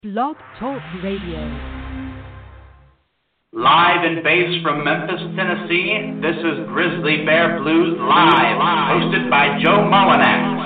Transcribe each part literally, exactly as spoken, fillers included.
Blog Talk Radio. Live and bass from Memphis, Tennessee, this is Grizzly Bear Blues Live, hosted by Joe Mullinax.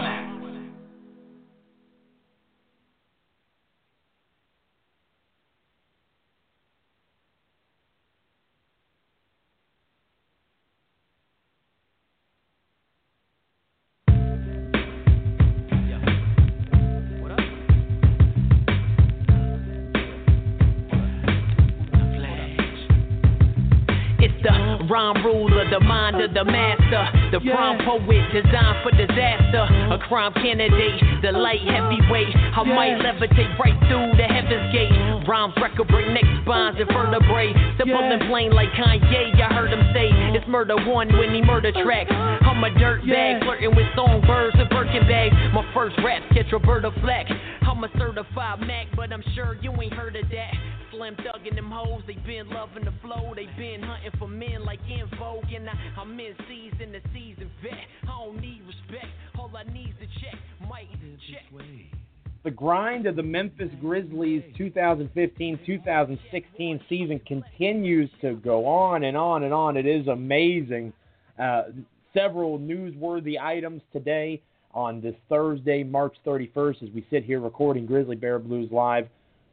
Rhyme ruler, the mind of the master, the yeah. prime poet designed for disaster, a crime candidate, the light heavyweight. I yeah. might levitate right through the heaven's gate. Rhymes record break neck spines and vertebrae. Simple yeah. and plain like Kanye. I heard him say it's murder one when he murder tracks. I'm a dirt bag yeah. flirting with songbirds and Birkin bags. My first raps catch Roberta Flack. I'm a certified Mac, but I'm sure you ain't heard of that. Slim Thug and them hoes, they been loving the flow. They been hunting for men like In Vogue. And I, I'm in season, the season vet. I don't need respect, all I need is to check. Might check. The grind of the Memphis Grizzlies twenty fifteen twenty sixteen season continues to go on and on and on. It is amazing. Uh, several newsworthy items today on this Thursday, March thirty-first, as we sit here recording Grizzly Bear Blues Live.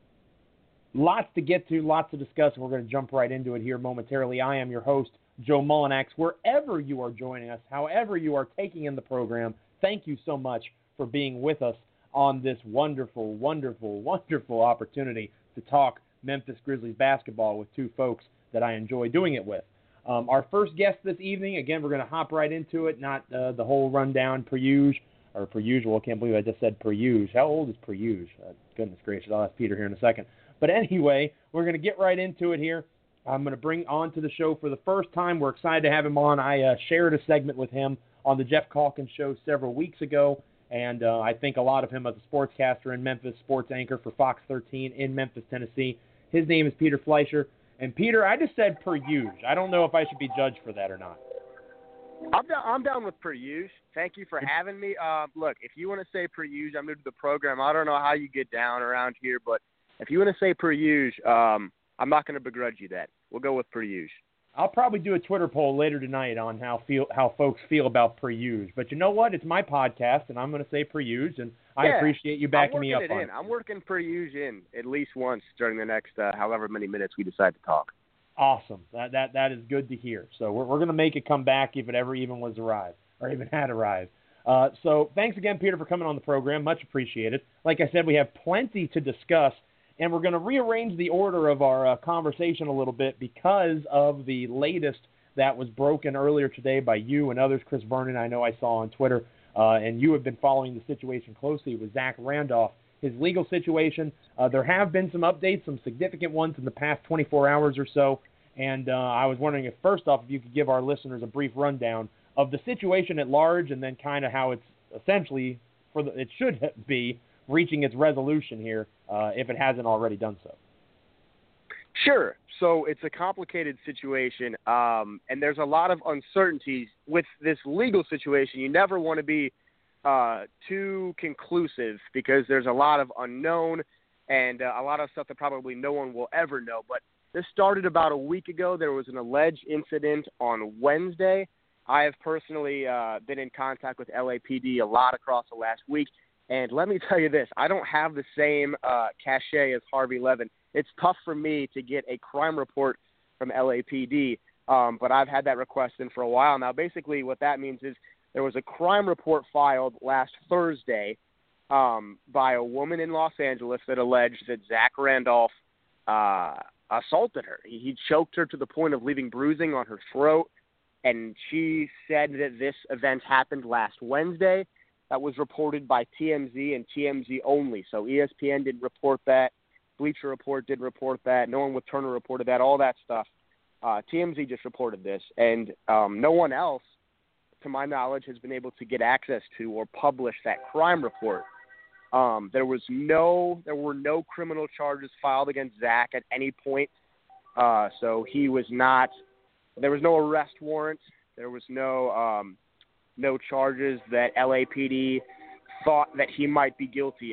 Lots to get to, lots to discuss, and we're going to jump right into it here momentarily. I am your host, Joe Mullinax. Wherever you are joining us, however you are taking in the program, thank you so much for being with us on this wonderful, wonderful, wonderful opportunity to talk Memphis Grizzlies basketball with two folks that I enjoy doing it with. Um, our first guest this evening, again, we're going to hop right into it, not uh, the whole rundown per usual, or per usual. I can't believe I just said per usual. How old is per usual? Uh, goodness gracious, I'll ask Peter here in a second. But anyway, we're going to get right into it here. I'm going to bring on to the show for the first time. We're excited to have him on. I uh, shared a segment with him on the Jeff Calkins show several weeks ago, and uh, I think a lot of him as a sportscaster in Memphis, sports anchor for Fox thirteen in Memphis, Tennessee. His name is Peter Fleischer. And Peter, I just said per use. I don't know if I should be judged for that or not. I'm down, I'm down with per use. Thank you for having me. Uh, look, if you want to say per use, I'm new to the program. I don't know how you get down around here, but if you want to say per use, um, I'm not going to begrudge you that. We'll go with per use. I'll probably do a Twitter poll later tonight on how feel how folks feel about per use. But you know what? It's my podcast, and I'm going to say per use, and I yeah, appreciate you backing me up it on in. it. I'm working per use in at least once during the next uh, however many minutes we decide to talk. Awesome. That that that is good to hear. So we're we're going to make it come back if it ever even was arrived or even had arrived. Uh, so thanks again, Peter, for coming on the program. Much appreciated. Like I said, we have plenty to discuss. And we're going to rearrange the order of our uh, conversation a little bit because of the latest that was broken earlier today by you and others. Chris Vernon, I know I saw on Twitter, uh, and you have been following the situation closely with Zach Randolph, his legal situation. Uh, there have been some updates, some significant ones in the past twenty-four hours or so. And uh, I was wondering if, first off, if you could give our listeners a brief rundown of the situation at large and then kind of how it's essentially, for the, it should be, reaching its resolution here, uh, if it hasn't already done so. Sure. So it's a complicated situation, um, and there's a lot of uncertainties with this legal situation. You never want to be uh, too conclusive because there's a lot of unknown and uh, a lot of stuff that probably no one will ever know. But this started about a week ago. There was an alleged incident on Wednesday. I have personally uh, been in contact with L A P D a lot across the last week. And let me tell you this, I don't have the same uh, cachet as Harvey Levin. It's tough for me to get a crime report from L A P D, um, but I've had that request in for a while now. Basically what that means is there was a crime report filed last Thursday um, by a woman in Los Angeles that alleged that Zach Randolph uh, assaulted her. He, he choked her to the point of leaving bruising on her throat, and she said that this event happened last Wednesday. That was reported by T M Z and T M Z only. So E S P N didn't report that. Bleacher Report did report that. No one with Turner reported that, all that stuff. Uh, T M Z just reported this. And um, no one else, to my knowledge, has been able to get access to or publish that crime report. Um, there was no, there were no criminal charges filed against Zach at any point. Uh, so he was not, there was no arrest warrant. There was no, um, no charges that L A P D thought that he might be guilty of.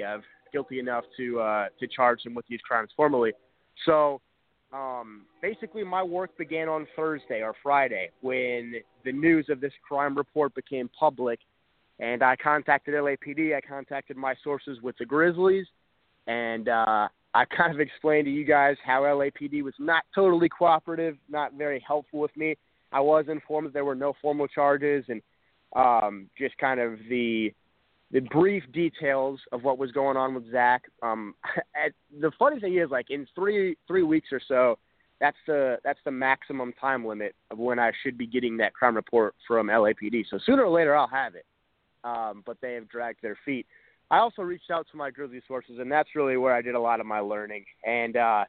guilty enough to uh, to charge him with these crimes formally. So um, basically my work began on Thursday or Friday when the news of this crime report became public, and I contacted L A P D. I contacted my sources with the Grizzlies, and uh, I kind of explained to you guys how L A P D was not totally cooperative, not very helpful with me. I was informed that there were no formal charges, and um, just kind of the the brief details of what was going on with Zach. Um, at, the funny thing is, like in three three weeks or so, that's the that's the maximum time limit of when I should be getting that crime report from L A P D. So sooner or later, I'll have it. Um, but they have dragged their feet. I also reached out to my Grizzly sources, and that's really where I did a lot of my learning. And uh,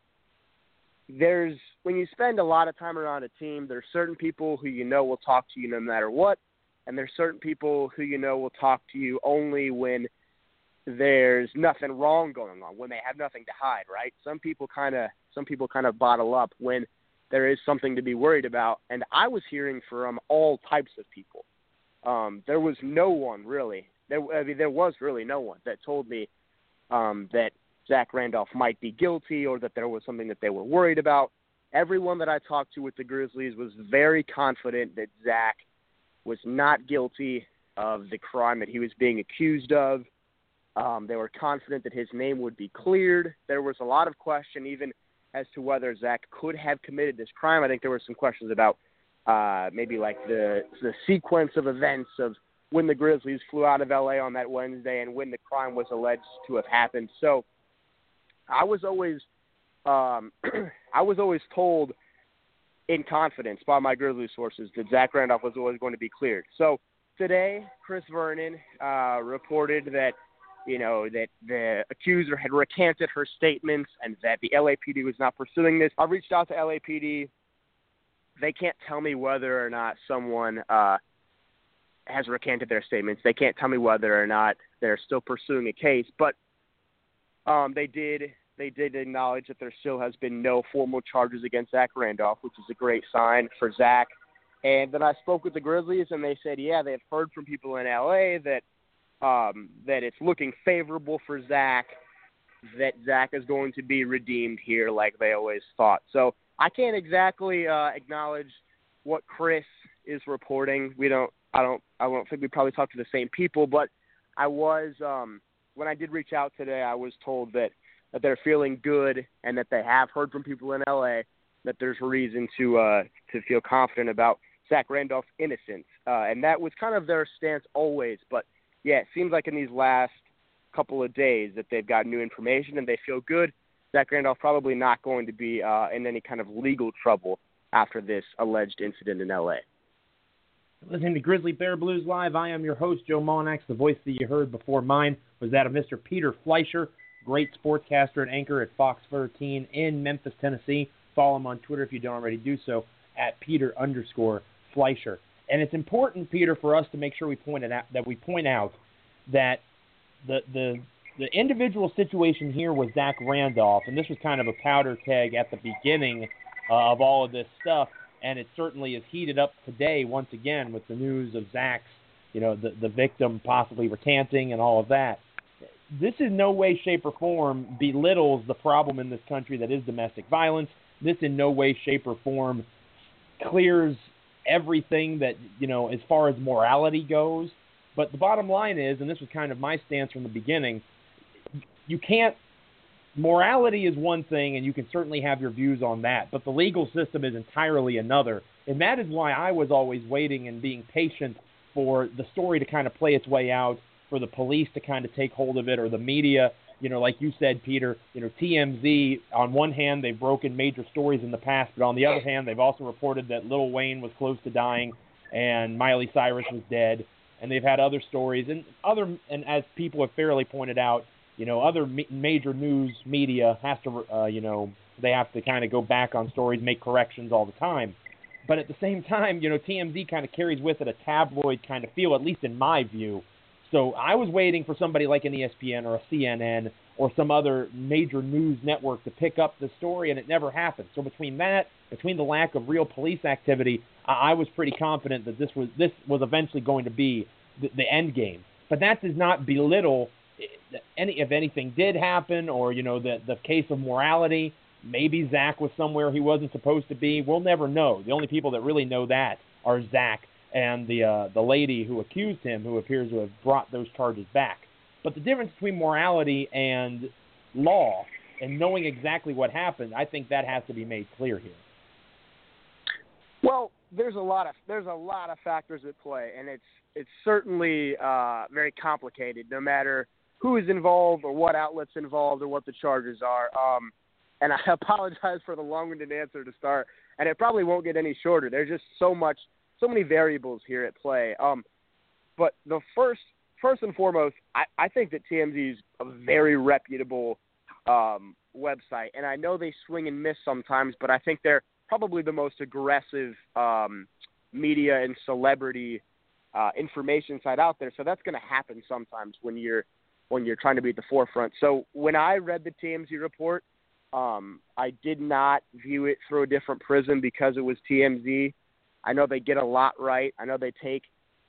there's when you spend a lot of time around a team, there's certain people who you know will talk to you no matter what, and there's certain people who you know will talk to you only when there's nothing wrong going on, when they have nothing to hide, right? Some people kind of some people kind of bottle up when there is something to be worried about, and I was hearing from all types of people. Um, there was no one really. There, I mean, there was really no one that told me um, that Zach Randolph might be guilty or that there was something that they were worried about. Everyone that I talked to with the Grizzlies was very confident that Zach was not guilty of the crime that he was being accused of. Um, they were confident that his name would be cleared. There was a lot of question even as to whether Zach could have committed this crime. I think there were some questions about uh, maybe like the the sequence of events of when the Grizzlies flew out of L A on that Wednesday and when the crime was alleged to have happened. So I was always um, I was always told in confidence by my Grizzlies sources that Zach Randolph was always going to be cleared. So today, Chris Vernon uh, reported that, you know, that the accuser had recanted her statements and that the L A P D was not pursuing this. I reached out to L A P D. They can't tell me whether or not someone uh, has recanted their statements. They can't tell me whether or not they're still pursuing a case, but um, they did they did acknowledge that there still has been no formal charges against Zach Randolph, which is a great sign for Zach. And then I spoke with the Grizzlies, and they said, yeah, they've heard from people in L A that um, that it's looking favorable for Zach, that Zach is going to be redeemed here like they always thought. So I can't exactly uh, acknowledge what Chris is reporting. We don't, I don't, I don't think we probably talked to the same people, but I was, um, when I did reach out today, I was told that, that they're feeling good and that they have heard from people in L A that there's reason to, uh, to feel confident about Zach Randolph's innocence. Uh, and that was kind of their stance always. But yeah, it seems like in these last couple of days that they've got new information and they feel good. Zach Randolph probably not going to be uh, in any kind of legal trouble after this alleged incident in L A. Listening to Grizzly Bear Blues Live, I am your host, Joe Molinax. The voice that you heard before mine was that of Mister Peter Fleischer, great sportscaster and anchor at Fox thirteen in Memphis, Tennessee. Follow him on Twitter if you don't already do so, at Peter underscore Fleischer. And it's important, Peter, for us to make sure we point it out, that we point out that the the the individual situation here with Zach Randolph, and this was kind of a powder keg at the beginning uh, of all of this stuff, and it certainly is heated up today once again with the news of Zach's, you know, the, the victim possibly recanting and all of that. This in no way, shape, or form belittles the problem in this country that is domestic violence. This in no way, shape, or form clears everything that, you know, as far as morality goes. But the bottom line is, and this was kind of my stance from the beginning, you can't, morality is one thing, and you can certainly have your views on that, but the legal system is entirely another. And that is why I was always waiting and being patient for the story to kind of play its way out, for the police to kind of take hold of it, or the media. You know, like you said, Peter, you know, T M Z, on one hand, they've broken major stories in the past, but on the other hand, they've also reported that Lil Wayne was close to dying and Miley Cyrus was dead. And they've had other stories, and other, and as people have fairly pointed out, you know, other ma- major news media has to, uh, you know, they have to kind of go back on stories, make corrections all the time. But at the same time, you know, T M Z kind of carries with it a tabloid kind of feel, at least in my view. So I was waiting for somebody like an E S P N or a C N N or some other major news network to pick up the story, and it never happened. So between that, between the lack of real police activity, I was pretty confident that this was this was eventually going to be the, the end game. But that does not belittle any if anything did happen, or you know the the case of morality, maybe Zach was somewhere he wasn't supposed to be. We'll never know. The only people that really know that are Zach and the uh, the lady who accused him, who appears to have brought those charges back. But the difference between morality and law and knowing exactly what happened, I think that has to be made clear here. Well, there's a lot of there's a lot of factors at play, and it's it's certainly uh, very complicated. No matter who is involved or what outlets involved or what the charges are. Um, and I apologize for the long-winded answer to start, and it probably won't get any shorter. There's just so much, so many variables here at play. Um, but the first, first and foremost, I, I think that T M Z is a very reputable um, website, and I know they swing and miss sometimes, but I think they're probably the most aggressive um, media and celebrity uh, information site out there. So that's going to happen sometimes when you're when you're trying to be at the forefront. So when I read the T M Z report, um, I did not view it through a different prism because it was T M Z. I know they get a lot right. I know they take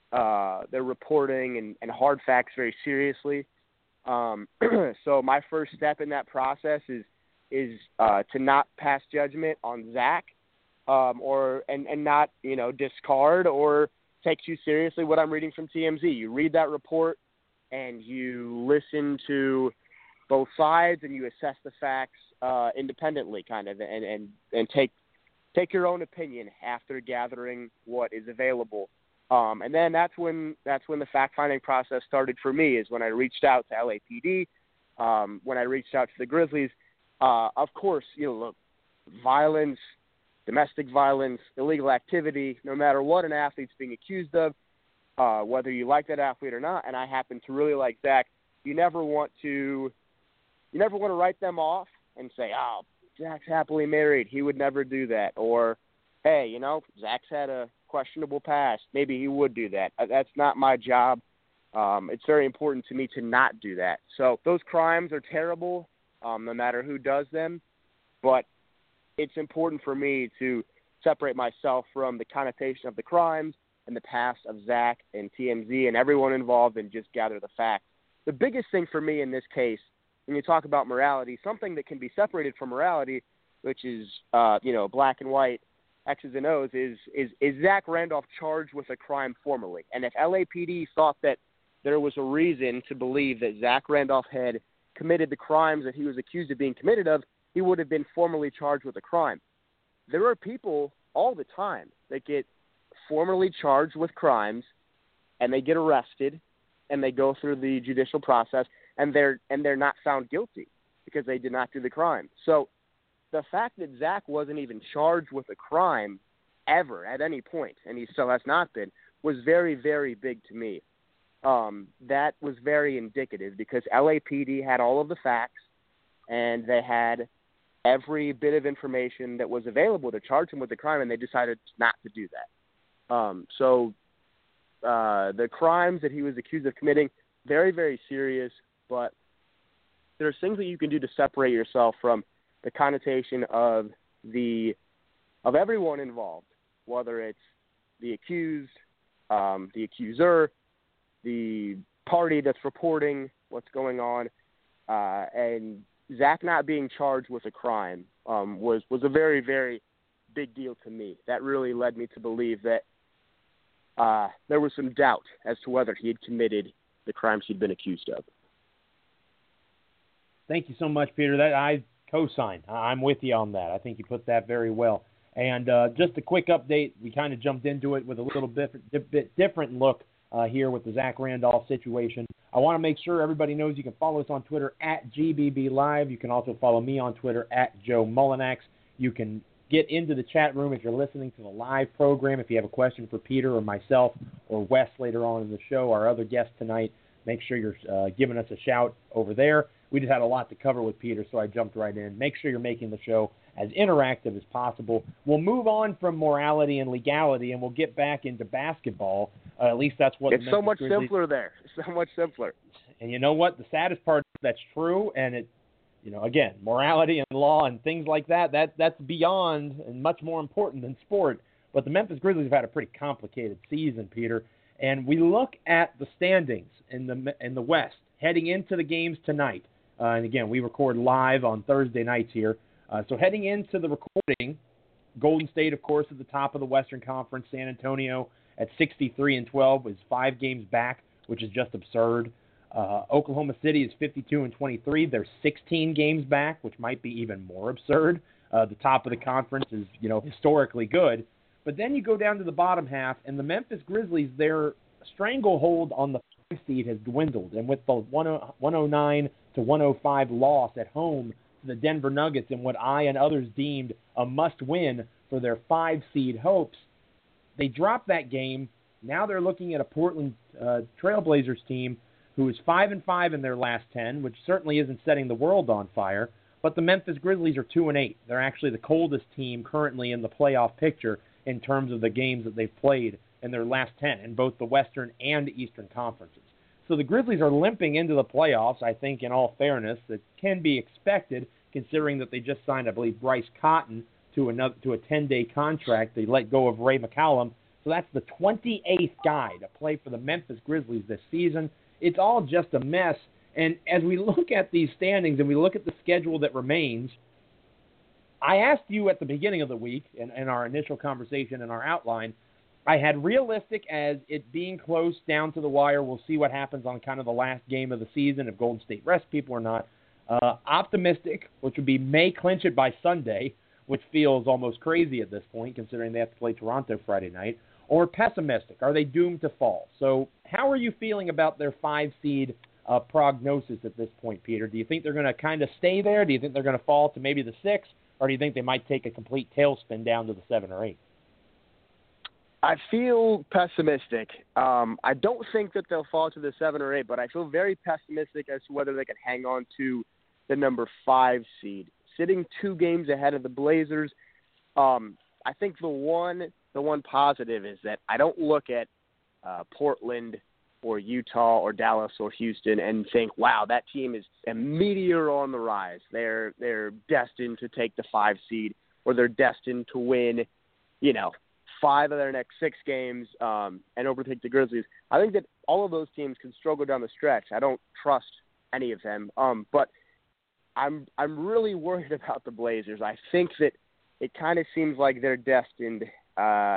uh, their reporting and, and hard facts very seriously. Um, so my first step in that process is is uh, to not pass judgment on Zach, um, or and, and not you know discard or take too seriously what I'm reading from T M Z. You read that report and you listen to both sides and you assess the facts uh, independently, kind of, and, and, and take take your own opinion after gathering what is available. Um, and then that's when that's when the fact-finding process started for me, is when I reached out to L A P D, um, when I reached out to the Grizzlies. Uh, of course, you know, look, violence, domestic violence, illegal activity, no matter what an athlete's being accused of, uh, whether you like that athlete or not, and I happen to really like Zach, you never want to you never want to write them off and say, oh, Zach's happily married, he would never do that. Or, hey, you know, Zach's had a questionable past, maybe he would do that. That's not my job. Um, it's very important to me to not do that. So those crimes are terrible, um, no matter who does them, but it's important for me to separate myself from the connotation of the crimes and the past of Zach and T M Z and everyone involved, and just gather the facts. The biggest thing for me in this case, when you talk about morality, something that can be separated from morality, which is, uh, you know, black and white, X's and O's, is, is, is Zach Randolph charged with a crime formally? And if L A P D thought that there was a reason to believe that Zach Randolph had committed the crimes that he was accused of being committed of, he would have been formally charged with a crime. There are people all the time that get formally charged with crimes, and they get arrested, and they go through the judicial process, and they're and they're not found guilty because they did not do the crime. So the fact that Zach wasn't even charged with a crime ever at any point, and he still has not been, was very, very big to me. Um, that was very indicative because L A P D had all of the facts, and they had every bit of information that was available to charge him with the crime, and they decided not to do that. Um, so uh, the crimes that he was accused of committing, very, very serious, but there's things that you can do to separate yourself from the connotation of the of everyone involved, whether it's the accused, um, the accuser, the party that's reporting what's going on, uh, and Zach not being charged with a crime um, was, was a very, very big deal to me. That really led me to believe that uh, there was some doubt as to whether he had committed the crimes he'd been accused of. Thank you so much, Peter. That I co-sign. I'm with you on that. I think you put that very well. And uh, just a quick update. We kind of jumped into it with a little bit, bit different look uh, here with the Zach Randolph situation. I want to make sure everybody knows you can follow us on Twitter at G B B Live. You can also follow me on Twitter at Joe Mullinax. You can get into the chat room if you're listening to the live program. If you have a question for Peter or myself or Wes later on in the show, our other guest tonight, make sure you're uh, giving us a shout over there. We just had a lot to cover with Peter, so I jumped right in. Make sure you're making the show as interactive as possible. We'll move on from morality and legality, and we'll get back into basketball. Uh, at least that's what it's the so much Grizzlies... simpler there. So much simpler. And you know what? The saddest part is that's true, and it, you know, again, morality and law and things like that, that that's beyond and much more important than sport. But the Memphis Grizzlies have had a pretty complicated season, Peter. And we look at the standings in the in the West heading into the games tonight, uh, and again, we record live on Thursday nights here. Uh, so heading into the recording, Golden State, of course, at the top of the Western Conference. San Antonio at sixty-three and twelve is five games back, which is just absurd. Uh, Oklahoma City is fifty-two and twenty-three. They're sixteen games back, which might be even more absurd. Uh, the top of the conference is, you know, historically good. But then you go down to the bottom half, and the Memphis Grizzlies, their stranglehold on the five seed has dwindled. And with the one oh nine to one oh five loss at home to the Denver Nuggets in what I and others deemed a must-win for their five seed hopes, they dropped that game. Now they're looking at a Portland uh, Trailblazers team who is five and five in their last ten, which certainly isn't setting the world on fire. But the Memphis Grizzlies are two and eight. They're actually the coldest team currently in the playoff picture in terms of the games that they've played in their last ten in both the Western and Eastern conferences. So the Grizzlies are limping into the playoffs, I think, in all fairness. That can be expected, considering that they just signed, I believe, Bryce Cotton to another to a ten-day contract. They let go of Ray McCallum. So that's the twenty-eighth guy to play for the Memphis Grizzlies this season. It's all just a mess. And as we look at these standings and we look at the schedule that remains, I asked you at the beginning of the week in, in our initial conversation and our outline, I had realistic as it being close down to the wire. We'll see what happens on kind of the last game of the season, if Golden State rests people or not. Uh, optimistic, which would be may clinch it by Sunday, which feels almost crazy at this point considering they have to play Toronto Friday night. Or pessimistic, are they doomed to fall? So how are you feeling about their five-seed uh, prognosis at this point, Peter? Do you think they're going to kind of stay there? Do you think they're going to fall to maybe the six? Or do you think they might take a complete tailspin down to the seven or eight? I feel pessimistic. Um, I don't think that they'll fall to the seven or eight, but I feel very pessimistic as to whether they can hang on to the number five seed. Sitting two games ahead of the Blazers, um, I think the one the one positive is that I don't look at uh, Portland or Utah or Dallas or Houston and think, wow, that team is a meteor on the rise. They're they're destined to take the five seed, or they're destined to win, you know, five of their next six games um, and overtake the Grizzlies. I think that all of those teams can struggle down the stretch. I don't trust any of them, um, but I'm I'm really worried about the Blazers. I think that it kind of seems like they're destined uh,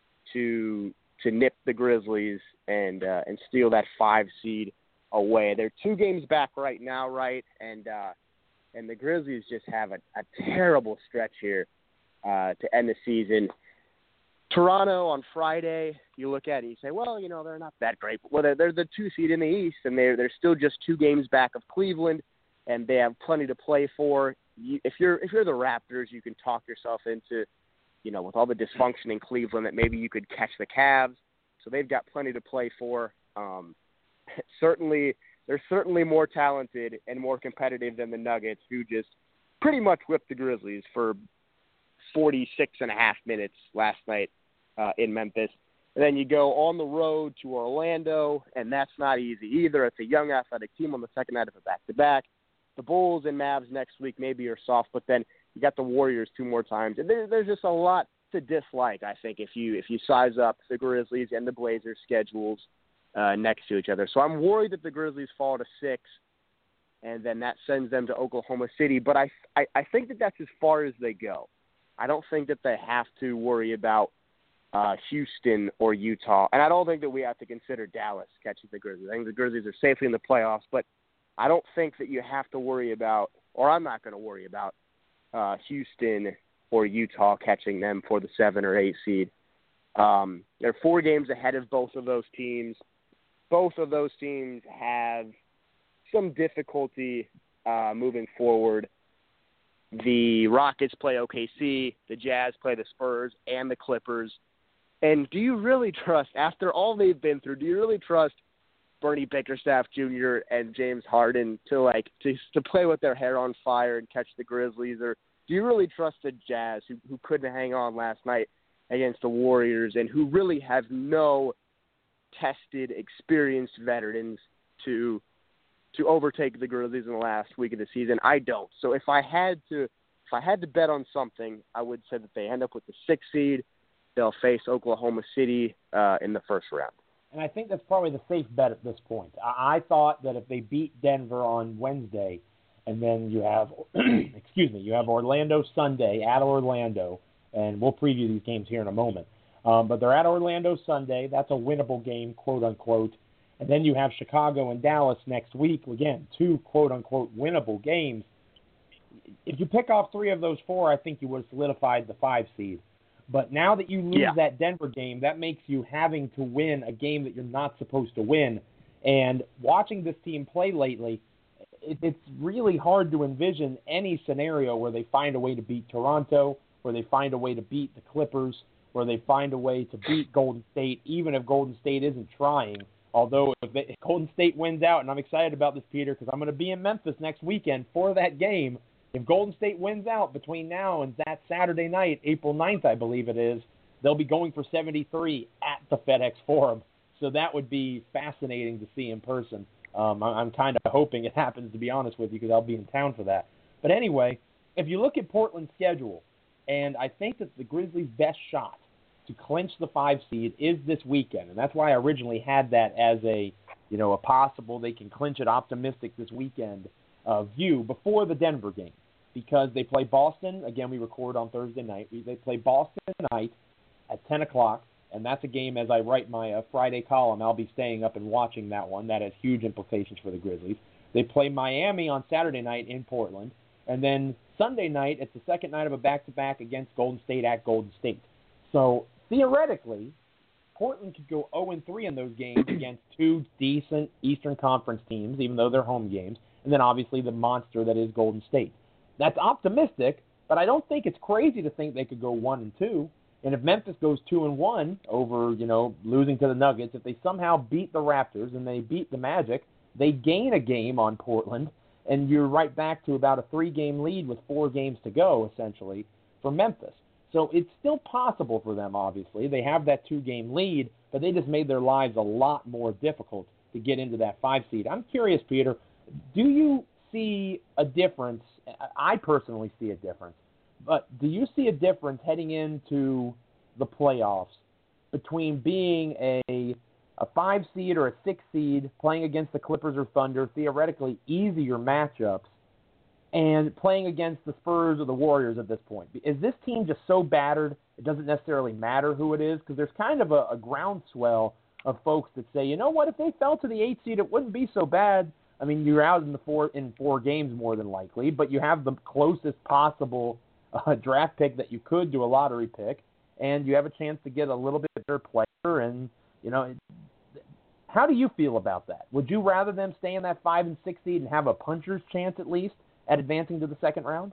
to to nip the Grizzlies and uh, and steal that five seed away. They're two games back right now, right? And uh, and the Grizzlies just have a, a terrible stretch here uh, to end the season. Toronto on Friday, you look at it, you say, well, you know, they're not that great. Well, they're, they're the two seed in the East, and they're they're still just two games back of Cleveland, and they have plenty to play for. You, if you're if you're the Raptors, you can talk yourself into, you know, with all the dysfunction in Cleveland, that maybe you could catch the Cavs. So they've got plenty to play for. Um, certainly, they're certainly more talented and more competitive than the Nuggets, who just pretty much whipped the Grizzlies for forty-six and a half minutes last night uh, in Memphis. And then you go on the road to Orlando, and that's not easy either. It's a young, athletic team on the second night of a back-to-back. The Bulls and Mavs next week maybe are soft, but then you got the Warriors two more times. And there, there's just a lot to dislike, I think, if you if you size up the Grizzlies and the Blazers schedules uh, next to each other. So I'm worried that the Grizzlies fall to six, and then that sends them to Oklahoma City. But I, I, I think that that's as far as they go. I don't think that they have to worry about uh, Houston or Utah. And I don't think that we have to consider Dallas catching the Grizzlies. I think the Grizzlies are safely in the playoffs, but I don't think that you have to worry about, or I'm not going to worry about, uh, Houston or Utah catching them for the seven or eight seed. Um, they're four games ahead of both of those teams. Both of those teams have some difficulty uh, moving forward. The Rockets play O K C, the Jazz play the Spurs and the Clippers. And do you really trust, after all they've been through, do you really trust Bernie Bickerstaff Junior and James Harden to like to to play with their hair on fire and catch the Grizzlies? Or do you really trust the Jazz, who who couldn't hang on last night against the Warriors and who really have no tested, experienced veterans to to overtake the Grizzlies in the last week of the season? I don't. So if I had to if I had to bet on something, I would say that they end up with the sixth seed. They'll face Oklahoma City uh, in the first round. And I think that's probably the safe bet at this point. I, I thought that if they beat Denver on Wednesday, and then you have, excuse me, you have Orlando Sunday at Orlando, and we'll preview these games here in a moment. Um, but they're at Orlando Sunday. That's a winnable game, quote unquote. And then you have Chicago and Dallas next week. Again, two quote unquote winnable games. If you pick off three of those four, I think you would have solidified the five seed. But now that you lose yeah. that Denver game, that makes you having to win a game that you're not supposed to win. And watching this team play lately, it, it's really hard to envision any scenario where they find a way to beat Toronto, where they find a way to beat the Clippers, where they find a way to beat Golden State, even if Golden State isn't trying. Although if, they, if Golden State wins out, and I'm excited about this, Peter, because I'm going to be in Memphis next weekend for that game. If Golden State wins out between now and that Saturday night, April ninth, I believe it is, they'll be going for seventy-three at the FedEx Forum. So that would be fascinating to see in person. Um, I'm kind of hoping it happens, to be honest with you, because I'll be in town for that. But anyway, if you look at Portland's schedule, and I think that the Grizzlies' best shot to clinch the five seed is this weekend, and that's why I originally had that as a, you know, a possible they can clinch it optimistic this weekend uh, view before the Denver game, because they play Boston. Again, we record on Thursday night. They play Boston tonight at ten o'clock, and that's a game, as I write my uh, Friday column, I'll be staying up and watching that one. That has huge implications for the Grizzlies. They play Miami on Saturday night in Portland, and then Sunday night, it's the second night of a back-to-back against Golden State at Golden State. So theoretically, Portland could go oh and three in those games against two decent Eastern Conference teams, even though they're home games, and then obviously the monster that is Golden State. That's optimistic, but I don't think it's crazy to think they could go one and two. And if Memphis goes two and one over, you know, losing to the Nuggets, if they somehow beat the Raptors and they beat the Magic, they gain a game on Portland, and you're right back to about a three-game lead with four games to go, essentially, for Memphis. So it's still possible for them, obviously. They have that two-game lead, but they just made their lives a lot more difficult to get into that five seed. I'm curious, Peter, do you see a difference? I personally see a difference, but do you see a difference heading into the playoffs between being a a five seed or a six seed playing against the Clippers or Thunder, theoretically easier matchups, and playing against the Spurs or the Warriors at this point? Is this team just so battered it doesn't necessarily matter who it is? Because there's kind of a, a groundswell of folks that say, you know what, if they fell to the eight seed, it wouldn't be so bad. I mean, you're out in the four in four games more than likely, but you have the closest possible uh, draft pick that you could to a lottery pick, and you have a chance to get a little bit better player. And you know, how do you feel about that? Would you rather them stay in that five and six seed and have a puncher's chance at least at advancing to the second round?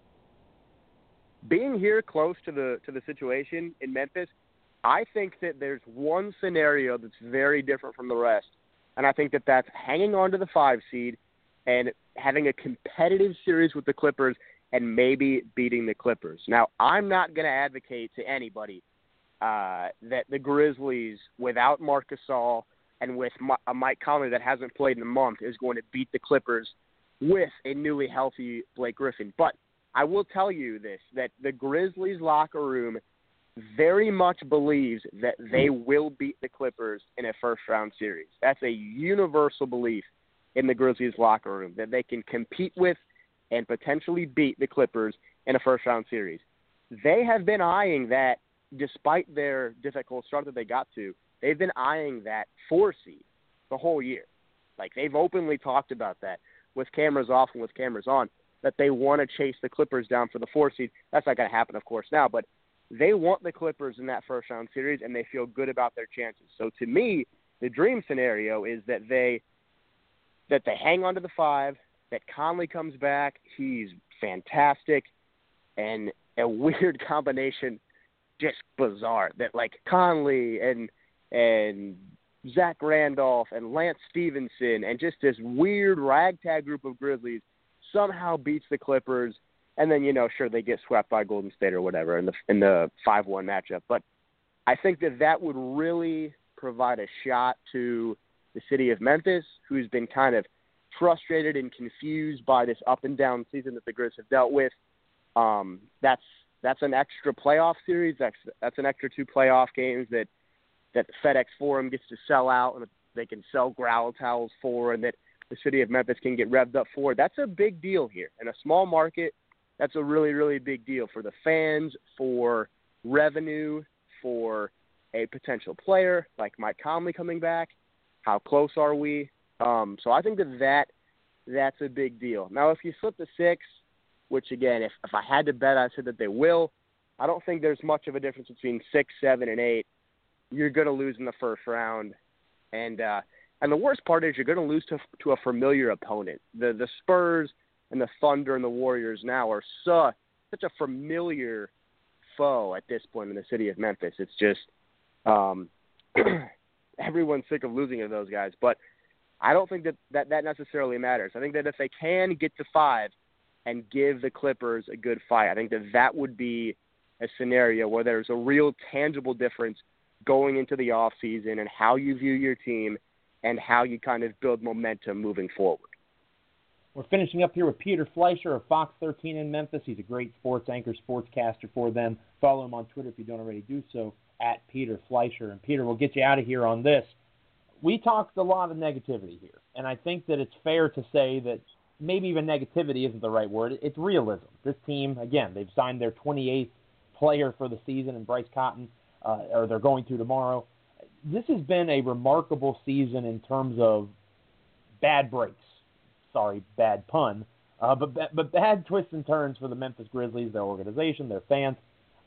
Being here close to the to the situation in Memphis, I think that there's one scenario that's very different from the rest. And I think that that's hanging on to the five seed and having a competitive series with the Clippers and maybe beating the Clippers. Now, I'm not going to advocate to anybody uh, that the Grizzlies, without Marc Gasol and with a Mike Conley that hasn't played in a month, is going to beat the Clippers with a newly healthy Blake Griffin. But I will tell you this, that the Grizzlies locker room very much believes that they will beat the Clippers in a first-round series. That's a universal belief in the Grizzlies locker room, that they can compete with and potentially beat the Clippers in a first-round series. They have been eyeing that, despite their difficult start that they got to, they've been eyeing that four seed the whole year. Like, they've openly talked about that with cameras off and with cameras on, that they want to chase the Clippers down for the four seed. That's not going to happen, of course, now, but they want the Clippers in that first-round series, and they feel good about their chances. So to me, the dream scenario is that they that they hang on to the five, that Conley comes back, he's fantastic, and a weird combination, just bizarre, that like Conley and and Zach Randolph and Lance Stevenson and just this weird ragtag group of Grizzlies somehow beats the Clippers. And then, you know, sure, they get swept by Golden State or whatever in the in the five one matchup. But I think that that would really provide a shot to the city of Memphis, who's been kind of frustrated and confused by this up-and-down season that the Grizz have dealt with. Um, that's that's an extra playoff series. That's, that's an extra two playoff games that that the FedEx Forum gets to sell out and that they can sell growl towels for, and that the city of Memphis can get revved up for. That's a big deal here. In a small market, that's a really, really big deal for the fans, for revenue, for a potential player like Mike Conley coming back. How close are we? Um, so I think that, that that's a big deal. Now, if you slip to six, which, again, if, if I had to bet, I said that they will. I don't think there's much of a difference between six, seven, and eight. You're going to lose in the first round. And uh, and the worst part is you're going to lose to to a familiar opponent. The the Spurs and the Thunder and the Warriors now are so, such a familiar foe at this point in the city of Memphis. It's just um, everyone's sick of losing to those guys. But I don't think that, that that necessarily matters. I think that if they can get to five and give the Clippers a good fight, I think that that would be a scenario where there's a real tangible difference going into the offseason and how you view your team and how you kind of build momentum moving forward. We're finishing up here with Peter Fleischer of Fox thirteen in Memphis. He's a great sports anchor, sportscaster for them. Follow him on Twitter if you don't already do so, at Peter Fleischer. And Peter, we'll get you out of here on this. We talked a lot of negativity here, and I think that it's fair to say that maybe even negativity isn't the right word. It's realism. This team, again, they've signed their twenty-eighth player for the season in Bryce Cotton, uh, or they're going to tomorrow. This has been a remarkable season in terms of bad breaks. Sorry, bad pun. Uh, but, but bad twists and turns for the Memphis Grizzlies, their organization, their fans.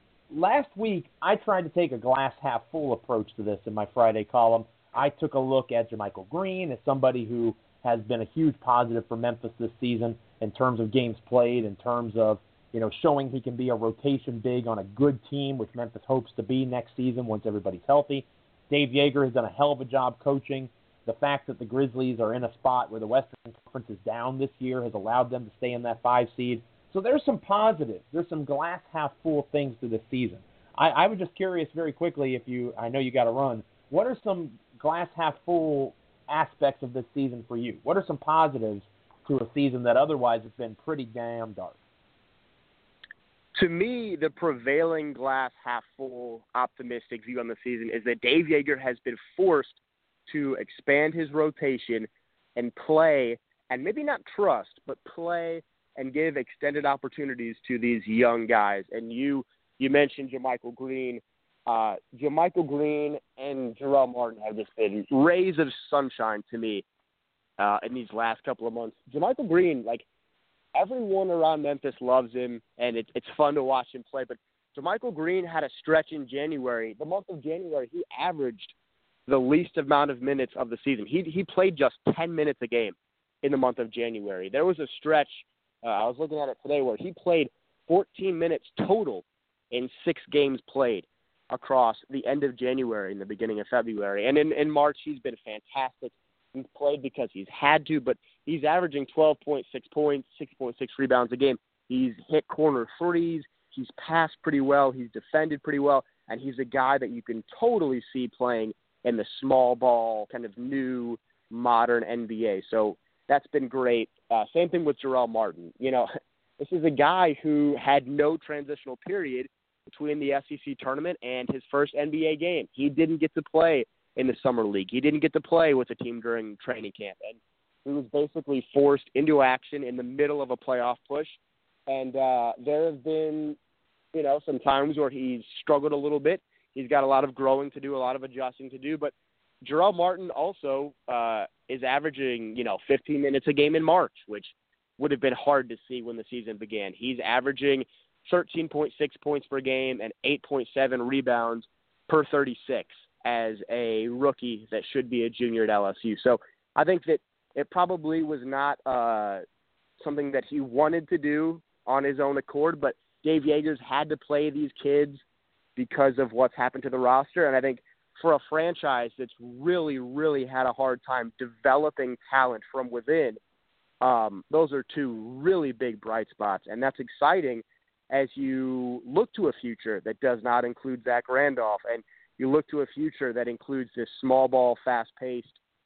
Last week, I tried to take a glass-half-full approach to this in my Friday column. I took a look at JaMychal Green as somebody who has been a huge positive for Memphis this season in terms of games played, in terms of, you know, showing he can be a rotation big on a good team, which Memphis hopes to be next season once everybody's healthy. Dave Yeager has done a hell of a job coaching. The fact that the Grizzlies are in a spot where the Western Conference is down this year has allowed them to stay in that five seed. So there's some positives. There's some glass half full things to this season. I, I was just curious very quickly if you, I know you got to run, what are some glass half full aspects of this season for you? What are some positives to a season that otherwise has been pretty damn dark? To me, the prevailing glass half full optimistic view on the season is that Dave Yeager has been forced to expand his rotation and play, and maybe not trust, but play and give extended opportunities to these young guys. And you you mentioned JaMychal Green. Uh, JaMychal Green and Jarrell Martin have just been rays of sunshine to me uh, in these last couple of months. JaMychal Green, like, everyone around Memphis loves him, and it's it's fun to watch him play. But JaMychal Green had a stretch in January. The month of January, he averaged the least amount of minutes of the season. He he played just ten minutes a game in the month of January. There was a stretch, uh, I was looking at it today, where he played fourteen minutes total in six games played across the end of January and the beginning of February. And in, in March, he's been fantastic. He's played because he's had to, but he's averaging twelve point six points, six point six rebounds a game. He's hit corner threes. He's passed pretty well. He's defended pretty well. And he's a guy that you can totally see playing in the small ball, kind of new, modern N B A. So that's been great. Uh, same thing with Jarrell Martin. You know, this is a guy who had no transitional period between the S E C tournament and his first N B A game. He didn't get to play in the summer league. He didn't get to play with the team during training camp. And he was basically forced into action in the middle of a playoff push. And uh, there have been, you know, some times where he's struggled a little bit. He's got a lot of growing to do, a lot of adjusting to do. But Jarrell Martin also uh, is averaging, you know, fifteen minutes a game in March, which would have been hard to see when the season began. He's averaging thirteen point six points per game and eight point seven rebounds per thirty-six as a rookie that should be a junior at L S U. So I think that it probably was not uh, something that he wanted to do on his own accord, but Dave Yeager's had to play these kids because of what's happened to the roster. And I think for a franchise that's really, really had a hard time developing talent from within, um, those are two really big bright spots. And that's exciting as you look to a future that does not include Zach Randolph, and you look to a future that includes this small ball, fast-paced,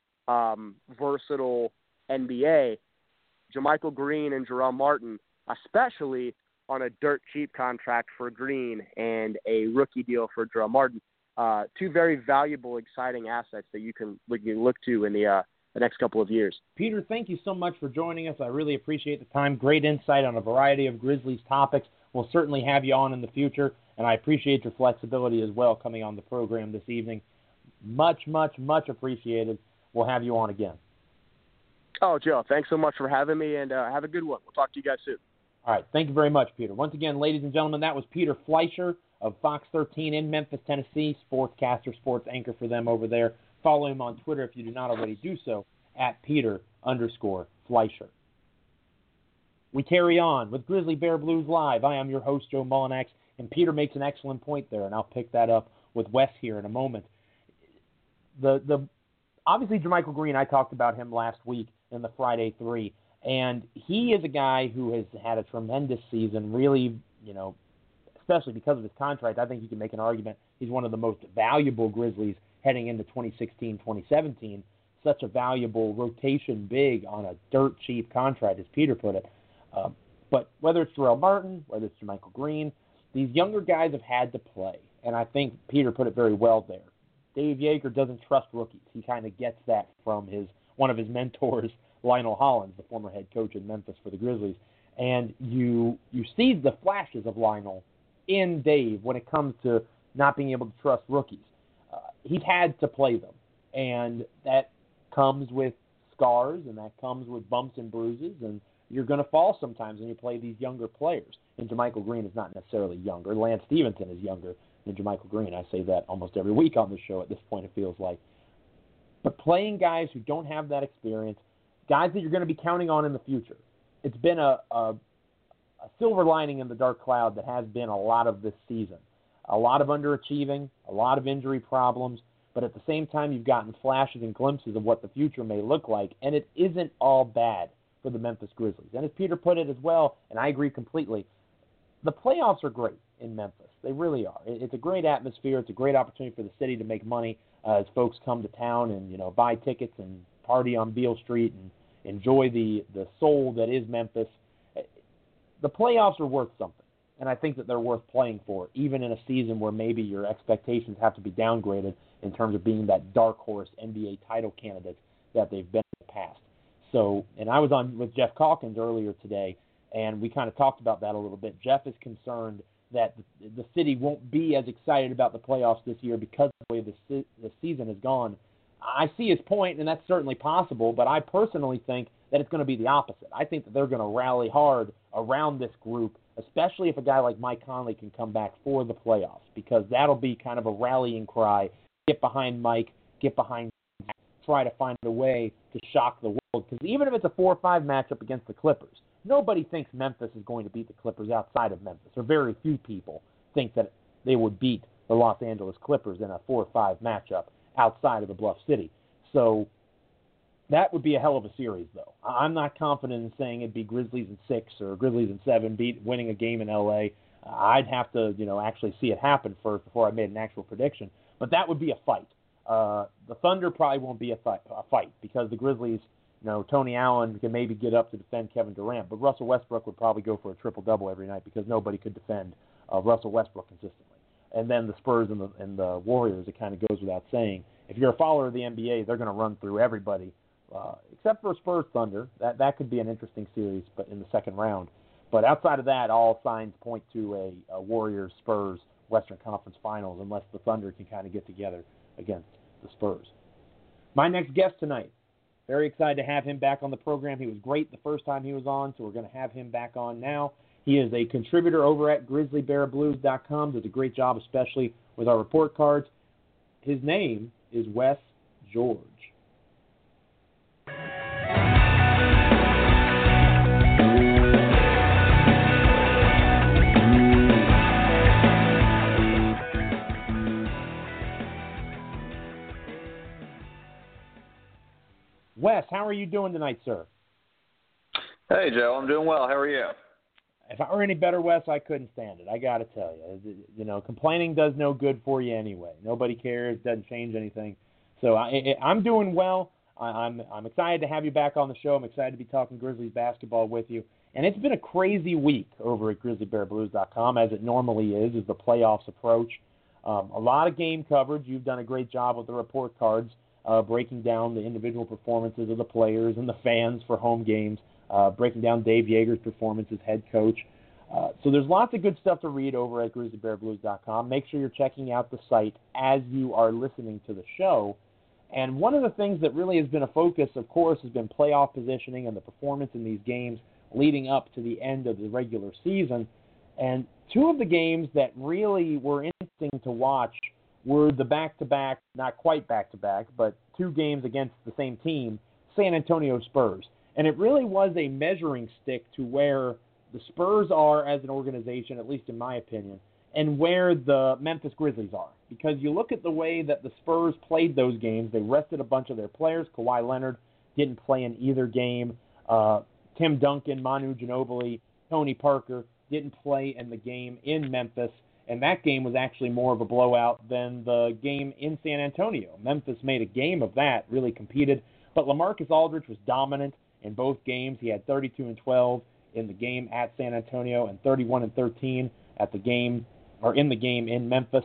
um, versatile N B A. JaMychal Green and Jarrell Martin, especially on a dirt cheap contract for Green and a rookie deal for Jarrell Martin, uh, two very valuable, exciting assets that you can, you can look to in the uh, the next couple of years. Peter, thank you so much for joining us. I really appreciate the time. Great insight on a variety of Grizzlies topics. We'll certainly have you on in the future, and I appreciate your flexibility as well coming on the program this evening. Much, much, much appreciated. We'll have you on again. Oh, Joe, thanks so much for having me, and uh, have a good one. We'll talk to you guys soon. All right. Thank you very much, Peter. Once again, ladies and gentlemen, that was Peter Fleischer of Fox thirteen in Memphis, Tennessee, sportscaster, sports anchor for them over there. Follow him on Twitter if you do not already do so, at Peter underscore Fleischer. We carry on with Grizzly Bear Blues Live. I am your host, Joe Mullinax, and Peter makes an excellent point there, and I'll pick that up with Wes here in a moment. The the obviously, Jermichael Green, I talked about him last week in the Friday Three, and he is a guy who has had a tremendous season, really, you know, especially because of his contract. I think you can make an argument he's one of the most valuable Grizzlies heading into twenty sixteen twenty seventeen. Such a valuable rotation big on a dirt cheap contract, as Peter put it. Um, but whether it's Terrell Martin, whether it's Jermichael Green, these younger guys have had to play, and I think Peter put it very well there. Dave Yeager doesn't trust rookies. He kind of gets that from his one of his mentors, Lionel Hollins, the former head coach in Memphis for the Grizzlies. And you you see the flashes of Lionel in Dave when it comes to not being able to trust rookies. Uh, he's had to play them, and that comes with scars, and that comes with bumps and bruises, and you're going to fall sometimes when you play these younger players. And Jermichael Green is not necessarily younger. Lance Stevenson is younger than Jermichael Green. I say that almost every week on the show at this point, it feels like. But playing guys who don't have that experience, guys that you're going to be counting on in the future, it's been a, a, a silver lining in the dark cloud that has been a lot of this season. A lot of underachieving, a lot of injury problems, but at the same time you've gotten flashes and glimpses of what the future may look like, and it isn't all bad for the Memphis Grizzlies. And as Peter put it as well, and I agree completely, the playoffs are great in Memphis. They really are. It's a great atmosphere. It's a great opportunity for the city to make money uh, as folks come to town and, you know, buy tickets and party on Beale Street and enjoy the, the soul that is Memphis. The playoffs are worth something, and I think that they're worth playing for, even in a season where maybe your expectations have to be downgraded in terms of being that dark horse N B A title candidate that they've been in the past. So, and I was on with Jeff Calkins earlier today, and we kind of talked about that a little bit. Jeff is concerned that the, the city won't be as excited about the playoffs this year because of the way the, se- the season has gone. I see his point, and that's certainly possible, but I personally think that it's going to be the opposite. I think that they're going to rally hard around this group, especially if a guy like Mike Conley can come back for the playoffs, because that'll be kind of a rallying cry. Get behind Mike, get behind Mike, try to find a way to shock the world. Because even if it's a four or five matchup against the Clippers, nobody thinks Memphis is going to beat the Clippers outside of Memphis, or very few people think that they would beat the Los Angeles Clippers in a four or five matchup outside of the Bluff City. So that would be a hell of a series, though. I'm not confident in saying it'd be Grizzlies in six or Grizzlies in seven, beat winning a game in L A. I'd have to, you know, actually see it happen first before I made an actual prediction. But that would be a fight. Uh, the Thunder probably won't be a fight, a fight because the Grizzlies, you know, Tony Allen can maybe get up to defend Kevin Durant, but Russell Westbrook would probably go for a triple-double every night because nobody could defend uh, Russell Westbrook consistently. And then the Spurs and the, and the Warriors, it kind of goes without saying. If you're a follower of the N B A, they're going to run through everybody, uh, except for Spurs Thunder. That that could be an interesting series, but in the second round. But outside of that, all signs point to a, a Warriors-Spurs Western Conference Finals, unless the Thunder can kind of get together against the Spurs. My next guest tonight, very excited to have him back on the program. He was great the first time he was on, so we're going to have him back on now. He is a contributor over at grizzly bear blues dot com, does a great job, especially with our report cards. His name is Wes George. Wes, how are you doing tonight, sir? Hey, Joe, I'm doing well. How are you? If I were any better, Wes, I couldn't stand it. I got to tell you. You know, complaining does no good for you anyway. Nobody cares. Doesn't change anything. So I, I'm doing well. I'm I'm excited to have you back on the show. I'm excited to be talking Grizzlies basketball with you. And it's been a crazy week over at grizzly bear blues dot com, as it normally is, as the playoffs approach. Um, a lot of game coverage. You've done a great job with the report cards, uh, breaking down the individual performances of the players and the fans for home games, uh, breaking down Dave Yeager's performance as head coach. Uh, so there's lots of good stuff to read over at grizzly bear blues dot com. Make sure you're checking out the site as you are listening to the show. And one of the things that really has been a focus, of course, has been playoff positioning and the performance in these games leading up to the end of the regular season. And two of the games that really were interesting to watch were the back-to-back, not quite back-to-back, but two games against the same team, San Antonio Spurs. And it really was a measuring stick to where the Spurs are as an organization, at least in my opinion, and where the Memphis Grizzlies are. Because you look at the way that the Spurs played those games, they rested a bunch of their players. Kawhi Leonard didn't play in either game. Uh, Tim Duncan, Manu Ginobili, Tony Parker didn't play in the game in Memphis, and that game was actually more of a blowout than the game in San Antonio. Memphis made a game of that, really competed, but LaMarcus Aldridge was dominant in both games. He had thirty-two and twelve in the game at San Antonio and thirty-one and thirteen at the game or in the game in Memphis.